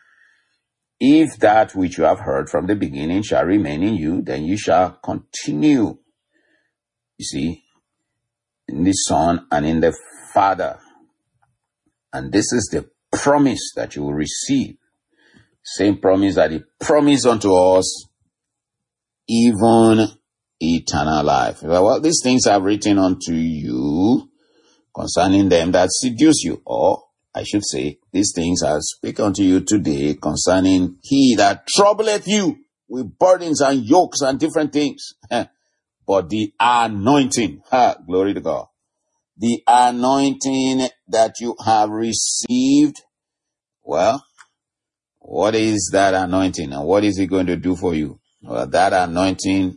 If that which you have heard from the beginning shall remain in you, then you shall continue, you see, in the Son and in the Father. And this is the promise that you will receive. Same promise that he promised unto us, even eternal life. Well, these things I've written unto you concerning them that seduce you. Or, I should say, these things I speak unto you today concerning he that troubleth you with burdens and yokes and different things. But the anointing, glory to God. The anointing that you have received, well, what is that anointing and what is it going to do for you? Well, that anointing,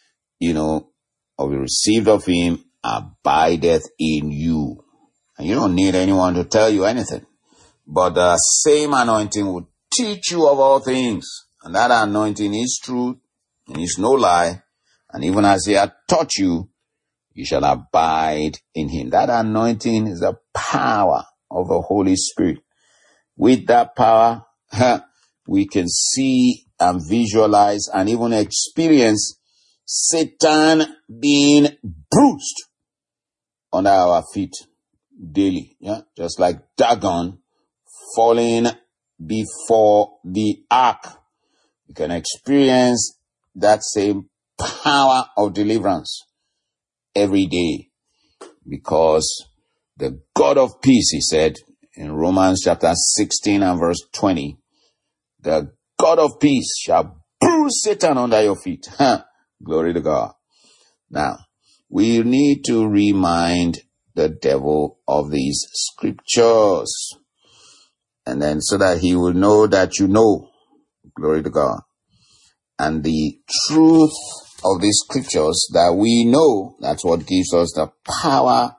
of the received of him abideth in you. And you don't need anyone to tell you anything. But the same anointing will teach you of all things. And that anointing is truth and is no lie. And even as he hath taught you, you shall abide in him. That anointing is the power of the Holy Spirit. With that power, we can see and visualize and even experience Satan being bruised under our feet daily. Just like Dagon falling before the ark. You can experience that same power of deliverance every day, because the God of peace, he said in Romans chapter 16 and verse 20, the God of peace shall bruise Satan under your feet. Glory to God. Now, we need to remind the devil of these scriptures, and then so that he will know that you know. Glory to God. And the truth of these scriptures that we know, that's what gives us the power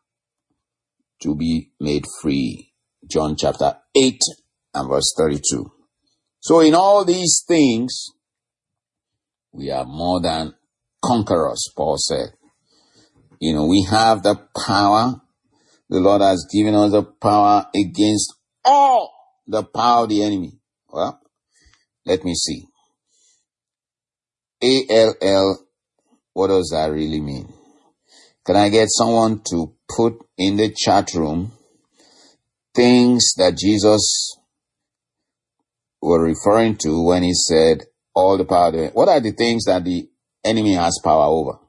to be made free. John chapter 8 and verse 32. So in all these things, we are more than conquerors, Paul said. We have the power. The Lord has given us the power against all the power of the enemy. Well, let me see. ALL, what does that really mean? Can I get someone to put in the chat room things that Jesus were referring to when he said all the power? What are the things that the enemy has power over?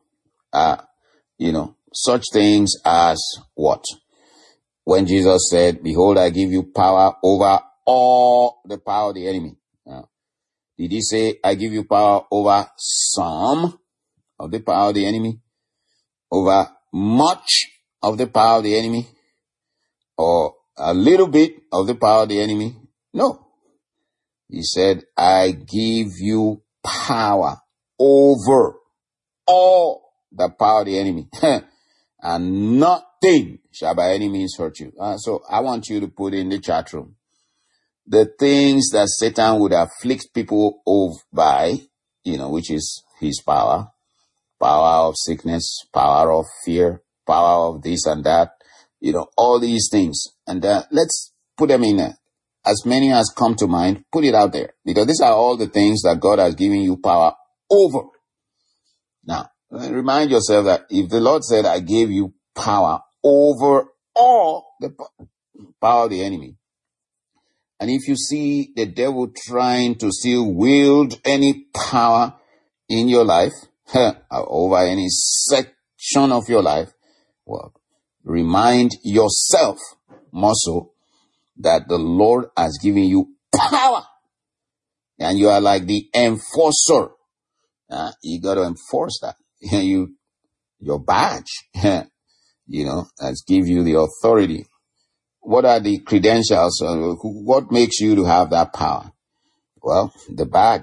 Such things as what? When Jesus said, behold, I give you power over all the power of the enemy. Did he say, I give you power over some of the power of the enemy? Over much of the power of the enemy? Or a little bit of the power of the enemy? No. He said, I give you power over all the power of the enemy. And nothing shall by any means hurt you. So I want you to put in the chat room the things that Satan would afflict people by, which is his power. Power of sickness, power of fear, power of this and that, all these things. And let's put them in as many as come to mind. Put it out there, because these are all the things that God has given you power over. Now, remind yourself that if the Lord said, I gave you power over all the power of the enemy, and if you see the devil trying to still wield any power in your life, over any section of your life, well, remind yourself more so that the Lord has given you power, and you are like the enforcer. You got to enforce that. Your badge, has give you the authority. What are the credentials? What makes you to have that power? Well, the badge,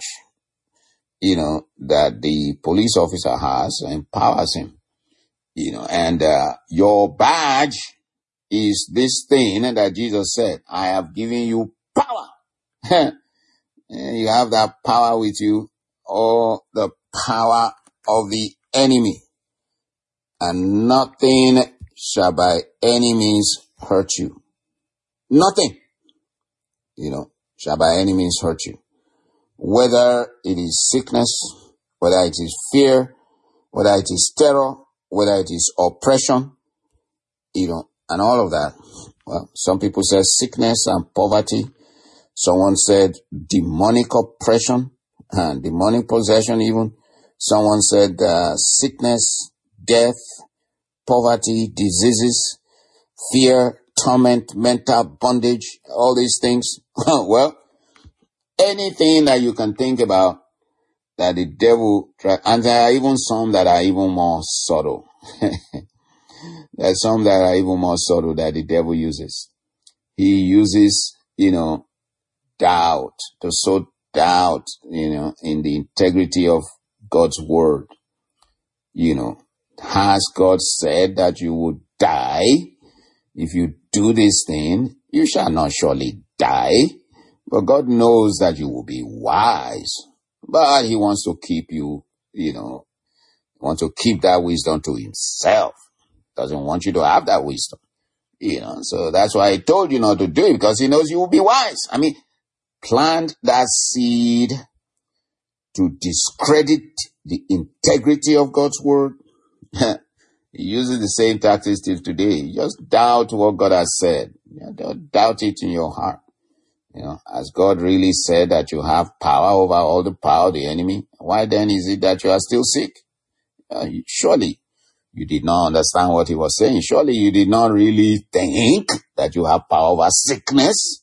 that the police officer has empowers him, and your badge is this thing that Jesus said, I have given you power. You have that power with you, or the power of the enemy, and nothing shall by any means hurt you. Nothing, shall by any means hurt you. Whether it is sickness, whether it is fear, whether it is terror, whether it is oppression, and all of that. Well, some people say sickness and poverty. Someone said demonic oppression and demonic possession even. Someone said sickness, death, poverty, diseases, fear, torment, mental bondage, all these things. Well, anything that you can think about that the devil and there are even some that are even more subtle. There's some that are even more subtle that the devil uses. He uses, doubt, to sow doubt, in the integrity of God's word. Has God said that you would die? If you do this thing, you shall not surely die. But God knows that you will be wise. But he wants to keep you, wants to keep that wisdom to himself. Doesn't want you to have that wisdom. So that's why he told you not to do it, because he knows you will be wise. Plant that seed to discredit the integrity of God's word. He uses the same tactics till today. Just doubt what God has said. Don't doubt it in your heart. Has God really said that you have power over all the power of the enemy? Why then is it that you are still sick? Surely you did not understand what he was saying. Surely you did not really think that you have power over sickness.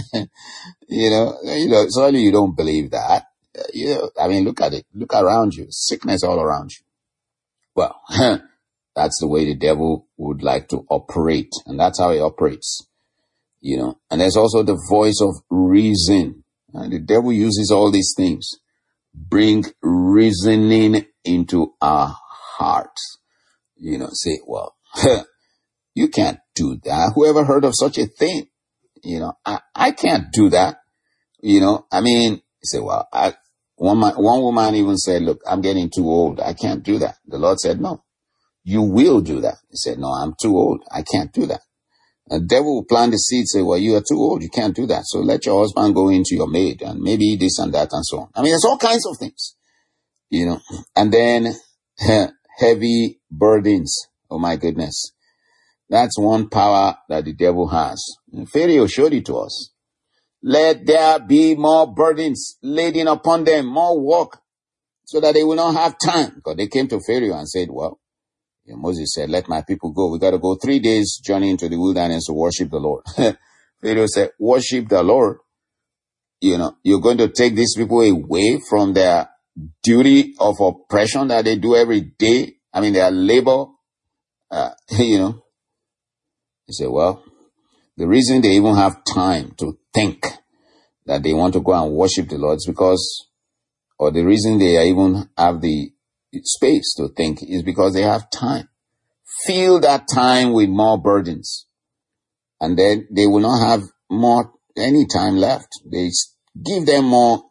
Surely you don't believe that. Look at it. Look around you. Sickness all around you. Well, that's the way the devil would like to operate. And that's how he operates. And there's also the voice of reason. And the devil uses all these things. Bring reasoning into our hearts. Say, well, you can't do that. Whoever heard of such a thing? I can't do that. You say, well, one woman even said, look, I'm getting too old. I can't do that. The Lord said, no, you will do that. He said, no, I'm too old. I can't do that. The devil will plant the seed, say, well, you are too old. You can't do that. So let your husband go into your maid and maybe this and that and so on. There's all kinds of things, and then heavy burdens. Oh my goodness. That's one power that the devil has. Pharaoh showed it to us. Let there be more burdens laden upon them, more work, so that they will not have time. Because they came to Pharaoh and said, well, Moses said, let my people go. We got to go 3 days journey into the wilderness to worship the Lord. Pharaoh said, worship the Lord. You're going to take these people away from their duty of oppression that they do every day. Their labor, He said, well, the reason they even have time to think that they want to go and worship the Lord is because, or the reason they even have the space to think is because they have time. Fill that time with more burdens. And then they will not have any time left. They give them more,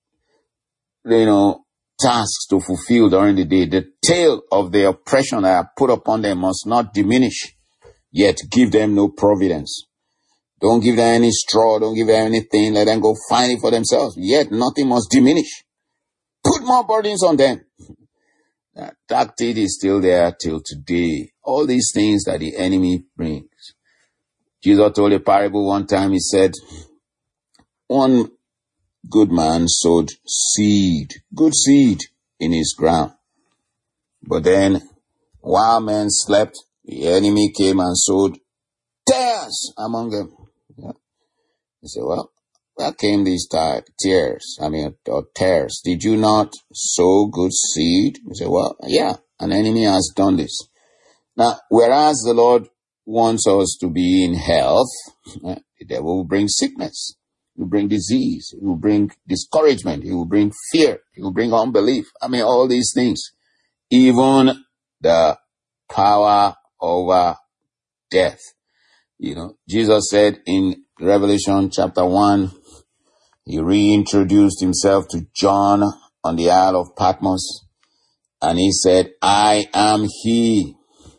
tasks to fulfill during the day. The tail of the oppression that are put upon them must not diminish, yet give them no providence. Don't give them any straw. Don't give them anything. Let them go find it for themselves. Yet nothing must diminish. Put more burdens on them. That tactic is still there till today. All these things that the enemy brings. Jesus told a parable one time. He said, one good man sowed seed, good seed in his ground. But then, while men slept, the enemy came and sowed tares among them. Yeah. He said, well, where came these tares? Or tares. Did you not sow good seed? He said, well, yeah, an enemy has done this. Now, whereas the Lord wants us to be in health, the devil will bring sickness. He will bring disease. He will bring discouragement. He will bring fear. He will bring unbelief. All these things. Even the power over death. Jesus said in Revelation chapter 1, he reintroduced himself to John on the Isle of Patmos. And he said, I am he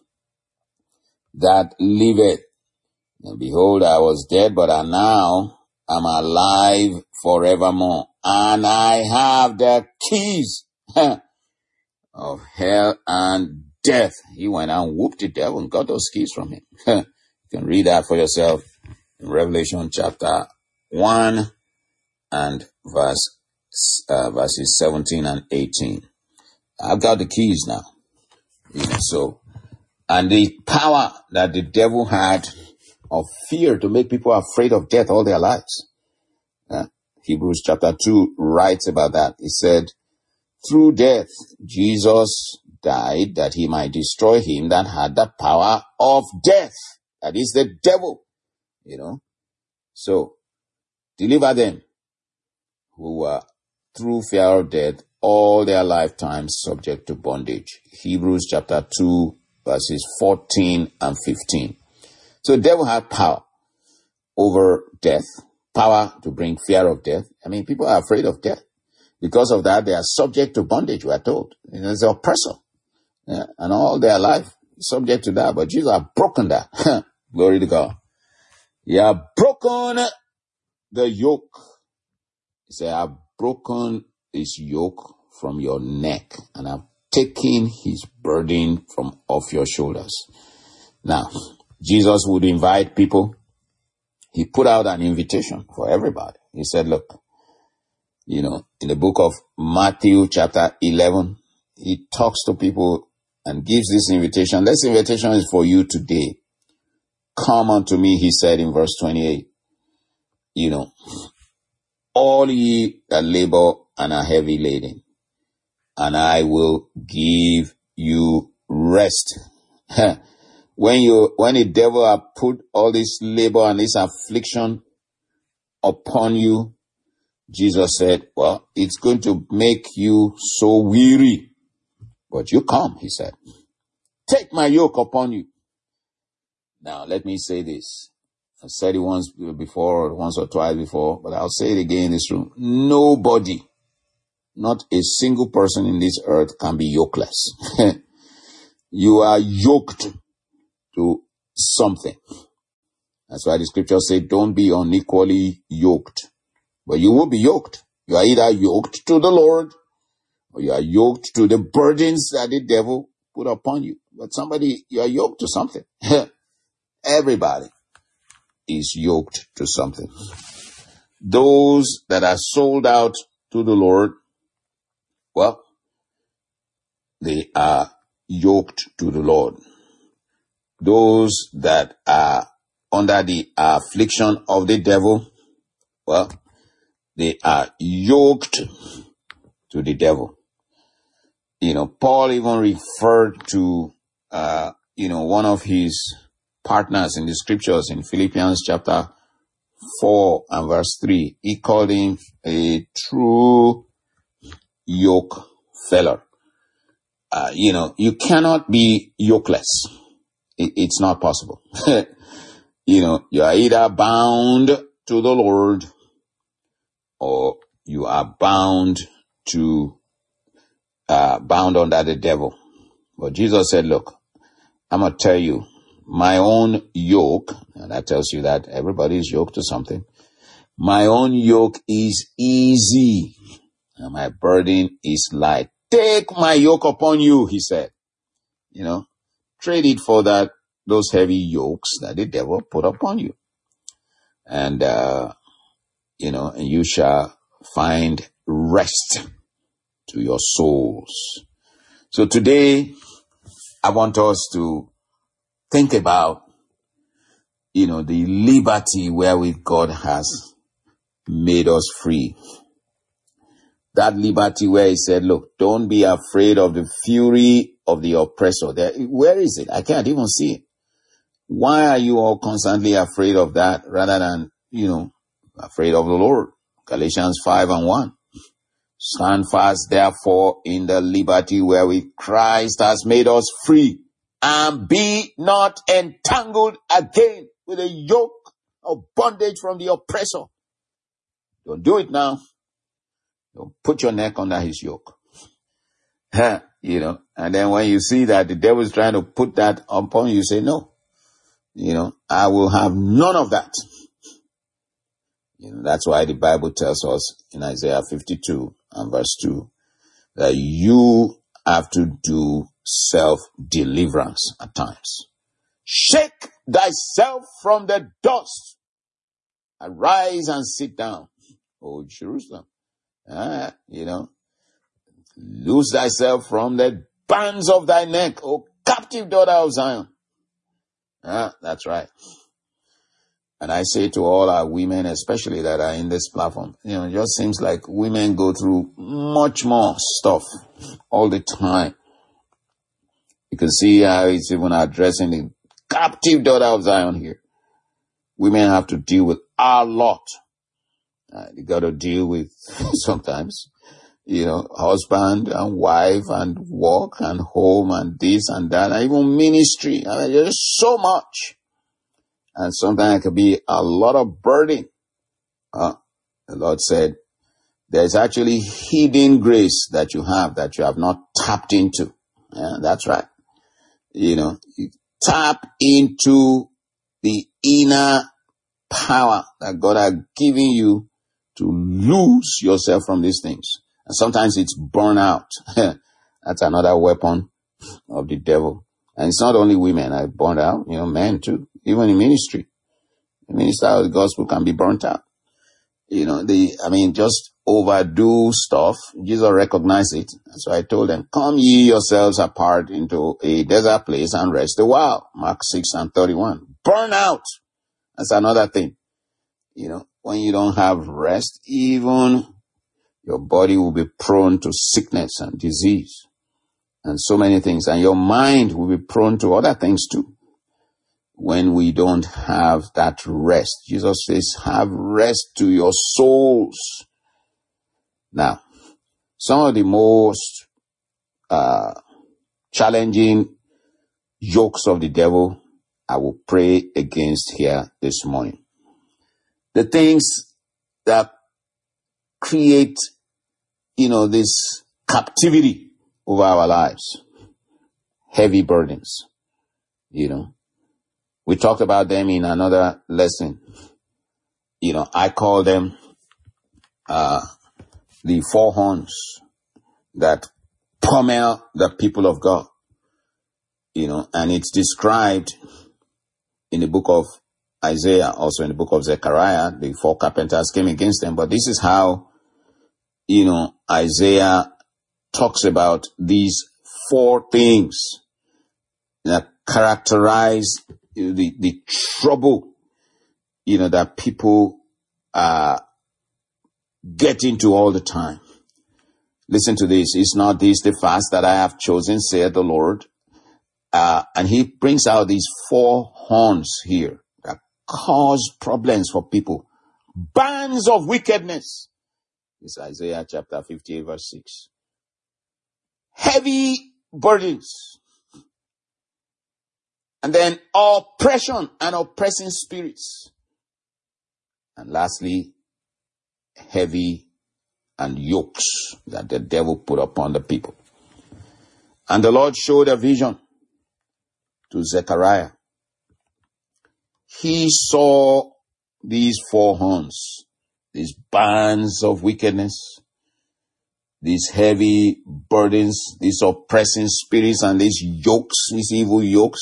that liveth. And behold, I was dead, but I now am alive forevermore. And I have the keys of hell and death. He went and whooped the devil and got those keys from him. You can read that for yourself in Revelation chapter 1 and verses 17 and 18. I've got the keys now. And the power that the devil had of fear to make people afraid of death all their lives. Hebrews chapter 2 writes about that. He said, through death, Jesus died that he might destroy him that had the power of death. That is the devil, So, deliver them who were through fear of death all their lifetimes subject to bondage. Hebrews chapter 2 verses 14 and 15. So the devil had power over death, power to bring fear of death. People are afraid of death. Because of that, they are subject to bondage, we are told. It's an oppressor. And all their life subject to that. But Jesus has broken that. Glory to God. He has broken the yoke. He said, I have broken his yoke from your neck, and I've taken his burden from off your shoulders. Now, Jesus would invite people. He put out an invitation for everybody. He said, look, in the book of Matthew chapter 11, he talks to people and gives this invitation. This invitation is for you today. Come unto me, he said in verse 28. All ye that labor and are heavy laden, and I will give you rest. When the devil have put all this labor and this affliction upon you, Jesus said, well, it's going to make you so weary. But you come, he said. Take my yoke upon you. Now, let me say this. I've said it once or twice before, but I'll say it again in this room. Nobody, not a single person in this earth can be yokeless. You are yoked to something. That's why the scriptures say, don't be unequally yoked. But you will be yoked. You are either yoked to the Lord, or you are yoked to the burdens that the devil put upon you. But you are yoked to something. Everybody is yoked to something. Those that are sold out to the Lord, well, they are yoked to the Lord. Those that are under the affliction of the devil, well, they are yoked to the devil. Paul even referred to, one of his partners in the scriptures in Philippians chapter 4 and verse 3. He called him a true yoke feller. You cannot be yokeless. It's not possible. You are either bound to the Lord, or you are bound under the devil. But Jesus said, look, I'm going to tell you, my own yoke, and that tells you that everybody is yoked to something. My own yoke is easy, and my burden is light. Take my yoke upon you, he said. Trade it for those heavy yokes that the devil put upon you. And, and you shall find rest to your souls. So today, I want us to think about, the liberty wherewith God has made us free. That liberty where he said, look, don't be afraid of the fury of the oppressor. Where is it? I can't even see it. Why are you all constantly afraid of that rather than, afraid of the Lord? Galatians 5:1. Stand fast, therefore, in the liberty wherewith Christ has made us free, and be not entangled again with a yoke of bondage from the oppressor. Don't do it now. Don't put your neck under his yoke. And then when you see that the devil is trying to put that upon you, say, no, I will have none of that. That's why the Bible tells us in Isaiah 52 and verse 2 that you have to do self-deliverance at times. Shake thyself from the dust. Arise and sit down, O Jerusalem. Loose thyself from the bands of thy neck, O captive daughter of Zion. That's right. And I say to all our women, especially that are in this platform, it just seems like women go through much more stuff all the time. You can see how it's even addressing the captive daughter of Zion here. Women have to deal with a lot. You got to deal with sometimes, husband and wife and work and home and this and that, and even ministry. There's so much. And sometimes it could be a lot of burden. The Lord said, there's actually hidden grace that you have not tapped into. Yeah, that's right. You tap into the inner power that God has given you to lose yourself from these things. And sometimes it's burnout. That's another weapon of the devil. And it's not only women are burnt out, men too. Even in ministry. The minister of the gospel can be burnt out. Just overdo stuff. Jesus recognized it. So I told them, come ye yourselves apart into a desert place and rest a while. Mark 6:31. Burn out. That's another thing. When you don't have rest, even your body will be prone to sickness and disease and so many things. And your mind will be prone to other things too. When we don't have that rest, Jesus says, have rest to your souls. Now, some of the most challenging yokes of the devil, I will pray against here this morning. The things that create, this captivity over our lives, heavy burdens, We talked about them in another lesson. I call them the four horns that pummel the people of God. And it's described in the book of Isaiah, also in the book of Zechariah. The four carpenters came against them. But this is how, Isaiah talks about these four things that characterize the trouble, that people get into all the time. Listen to this. Is not this the fast that I have chosen, saith the Lord? And he brings out these four horns here that cause problems for people. Bands of wickedness. It's Isaiah chapter 58 verse 6. Heavy burdens. And then oppression and oppressing spirits. And lastly, heavy and yokes that the devil put upon the people. And the Lord showed a vision to Zechariah. he saw these four horns, these bands of wickedness, these heavy burdens, these oppressing spirits, and these yokes, these evil yokes.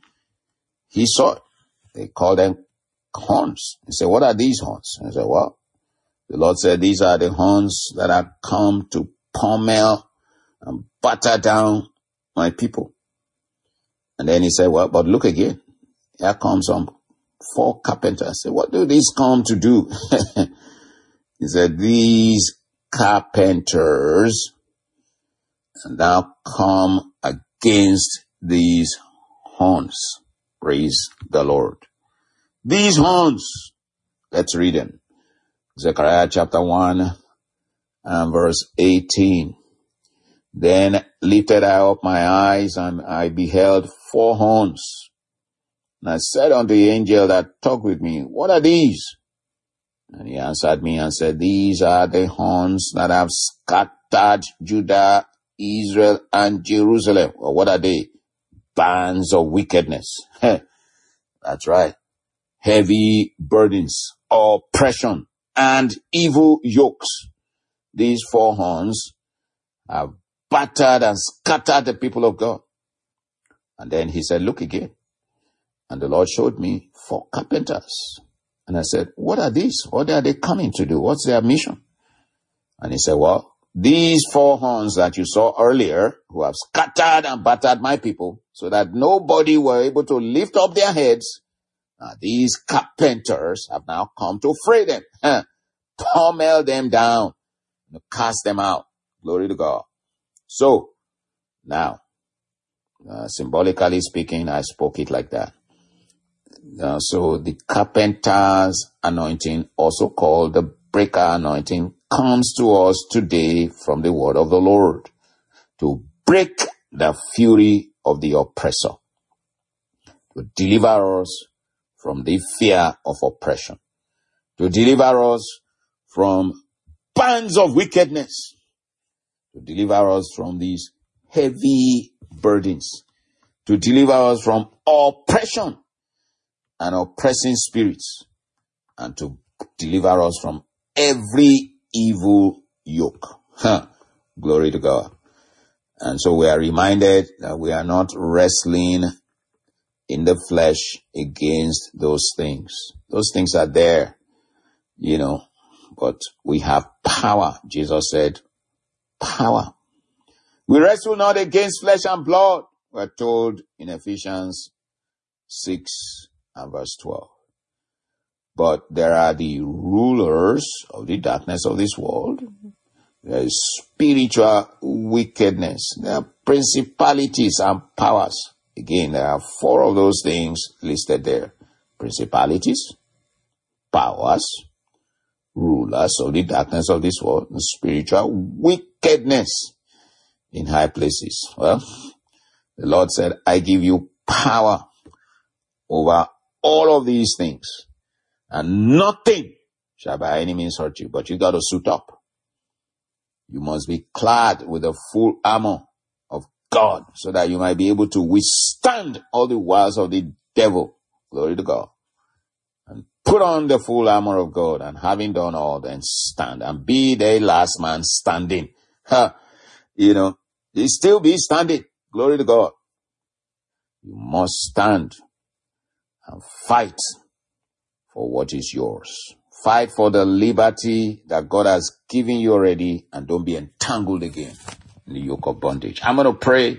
He saw it. They call them horns. He said, what are these horns? I said, well, the Lord said, these are the horns that have come to pummel and batter down my people. And then he said, well, but look again. Here comes some four carpenters. I said, what do these come to do? He said, these carpenters now come against these horns. Praise the Lord. These horns, let's read them. Zechariah chapter 1 and verse 18. Then lifted I up my eyes, and I beheld four horns. And I said unto the angel that talked with me, what are these? And he answered me and said, these are the horns that have scattered Judah, Israel, and Jerusalem. Well, what are they? Bands of wickedness. That's right. Heavy burdens, oppression, and evil yokes. These four horns have battered and scattered the people of God. And then he said, look again. And the Lord showed me four carpenters. And I said, what are these? What are they coming to do? What's their mission? And he said, well, these four horns that you saw earlier, who have scattered and battered my people, so that nobody were able to lift up their heads, these carpenters have now come to fray them, pummel them down, cast them out. Glory to God. So, now, symbolically speaking, I spoke it like that. So the carpenter's anointing, also called the breaker anointing, comes to us today from the word of the Lord to break the fury of the oppressor, to deliver us from the fear of oppression, to deliver us from bands of wickedness, to deliver us from these heavy burdens, to deliver us from oppression and oppressing spirits, and to deliver us from every evil yoke. Glory to God. And so we are reminded that we are not wrestling in the flesh against those things. Those things are there, but we have power. Jesus said, power. We wrestle not against flesh and blood, we're told in Ephesians 6 and verse 12. But there are the rulers of the darkness of this world. There is spiritual wickedness. There are principalities and powers. Again, there are four of those things listed there. Principalities, powers, rulers of the darkness of this world, and spiritual wickedness in high places. Well, the Lord said, I give you power over all of these things, and nothing shall by any means hurt you. But you got to suit up. You must be clad with the full armor of God, so that you might be able to withstand all the wiles of the devil. Glory to God. And put on the full armor of God, and having done all, then stand, and be the last man standing. You still be standing. Glory to God. You must stand and fight for what is yours. Fight for the liberty that God has given you already, and don't be entangled again in the yoke of bondage. I'm going to pray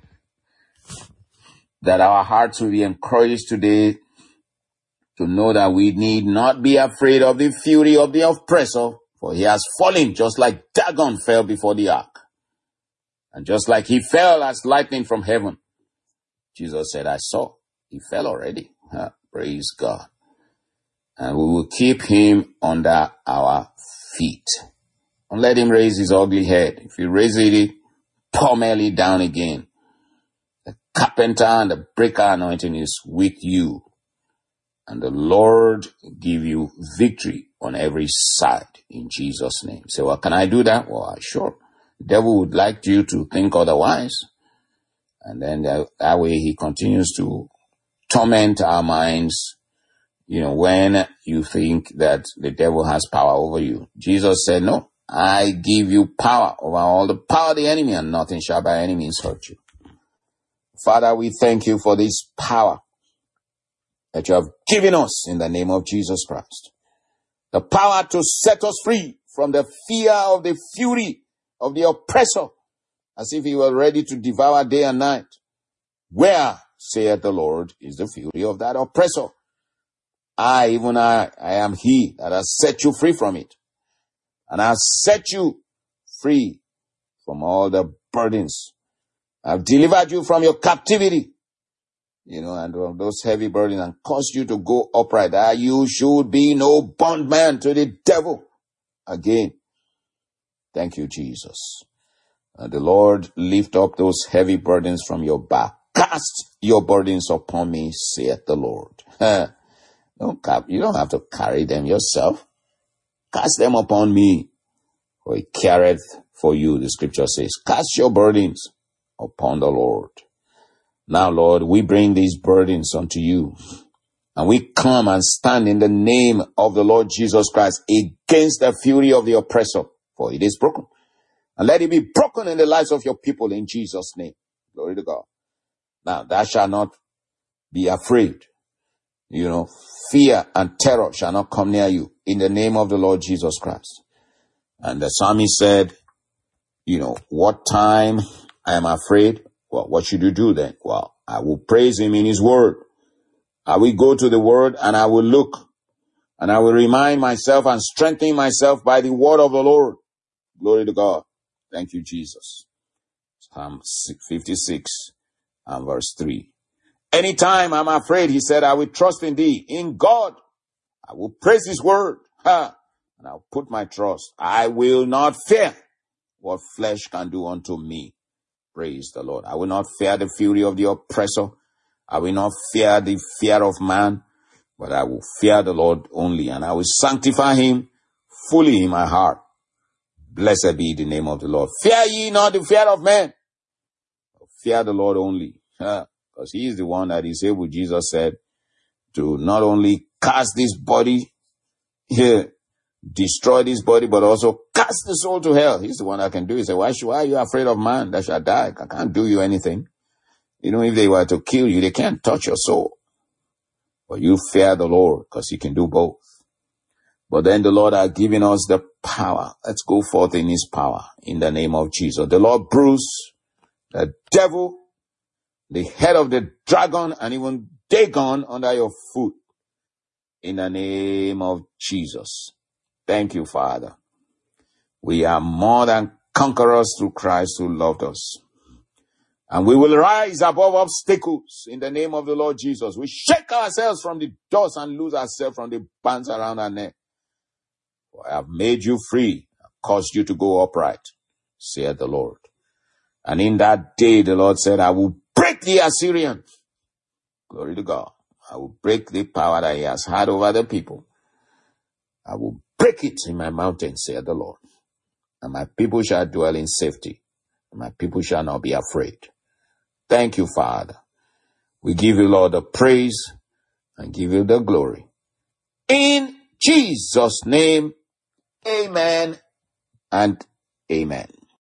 that our hearts will be encouraged today to know that we need not be afraid of the fury of the oppressor, for he has fallen just like Dagon fell before the ark. And just like he fell as lightning from heaven, Jesus said, I saw. He fell already. Praise God. And we will keep him under our feet. And let him raise his ugly head. If you raise it, pummel it down again. The carpenter and the breaker anointing is with you. And the Lord give you victory on every side in Jesus' name. So, well, can I do that? Well, sure. The devil would like you to think otherwise. And then that way he continues to torment our minds when you think that the devil has power over you, Jesus said, no, I give you power over all the power of the enemy, and nothing shall by any means hurt you. Father, we thank you for this power that you have given us in the name of Jesus Christ. The power to set us free from the fear of the fury of the oppressor, as if he were ready to devour day and night. Where, saith the Lord, is the fury of that oppressor? I am he that has set you free from it. And I have set you free from all the burdens. I have delivered you from your captivity, and from those heavy burdens, and caused you to go upright, that you should be no bondman to the devil again. Thank you, Jesus. And the Lord lift up those heavy burdens from your back. Cast your burdens upon me, saith the Lord. You don't have to carry them yourself. Cast them upon me, for he careth for you, the scripture says. Cast your burdens upon the Lord. Now, Lord, we bring these burdens unto you, and we come and stand in the name of the Lord Jesus Christ against the fury of the oppressor, for it is broken. And let it be broken in the lives of your people in Jesus' name. Glory to God. Now, thou shalt not be afraid. Fear and terror shall not come near you in the name of the Lord Jesus Christ. And the psalmist said, what time I am afraid? Well, what should you do then? Well, I will praise him in his word. I will go to the word and I will look, and I will remind myself and strengthen myself by the word of the Lord. Glory to God. Thank you, Jesus. Psalm 56 and verse 3. Anytime I'm afraid, he said, I will trust in thee. In God, I will praise his word. And I'll put my trust. I will not fear what flesh can do unto me. Praise the Lord. I will not fear the fury of the oppressor. I will not fear the fear of man, but I will fear the Lord only, and I will sanctify him fully in my heart. Blessed be the name of the Lord. Fear ye not the fear of men. Fear the Lord only. Because he is the one that is able, Jesus said, to not only cast this body here, destroy this body, but also cast the soul to hell. He's the one that can do it. He said, why are you afraid of man that shall die? I can't do you anything. If they were to kill you, they can't touch your soul. But you fear the Lord, because he can do both. But then the Lord has given us the power. Let's go forth in his power in the name of Jesus. The Lord bruised the devil, the head of the dragon, and even Dagon under your foot in the name of Jesus. Thank you, Father. We are more than conquerors through Christ who loved us. And we will rise above obstacles in the name of the Lord Jesus. We shake ourselves from the dust and lose ourselves from the bands around our neck. For I have made you free, caused you to go upright, saith the Lord. And in that day, the Lord said, I will break the Assyrian. Glory to God. I will break the power that he has had over the people. I will break it in my mountain, saith the Lord. And my people shall dwell in safety. And my people shall not be afraid. Thank you, Father. We give you, Lord, the praise and give you the glory. In Jesus' name, amen and amen.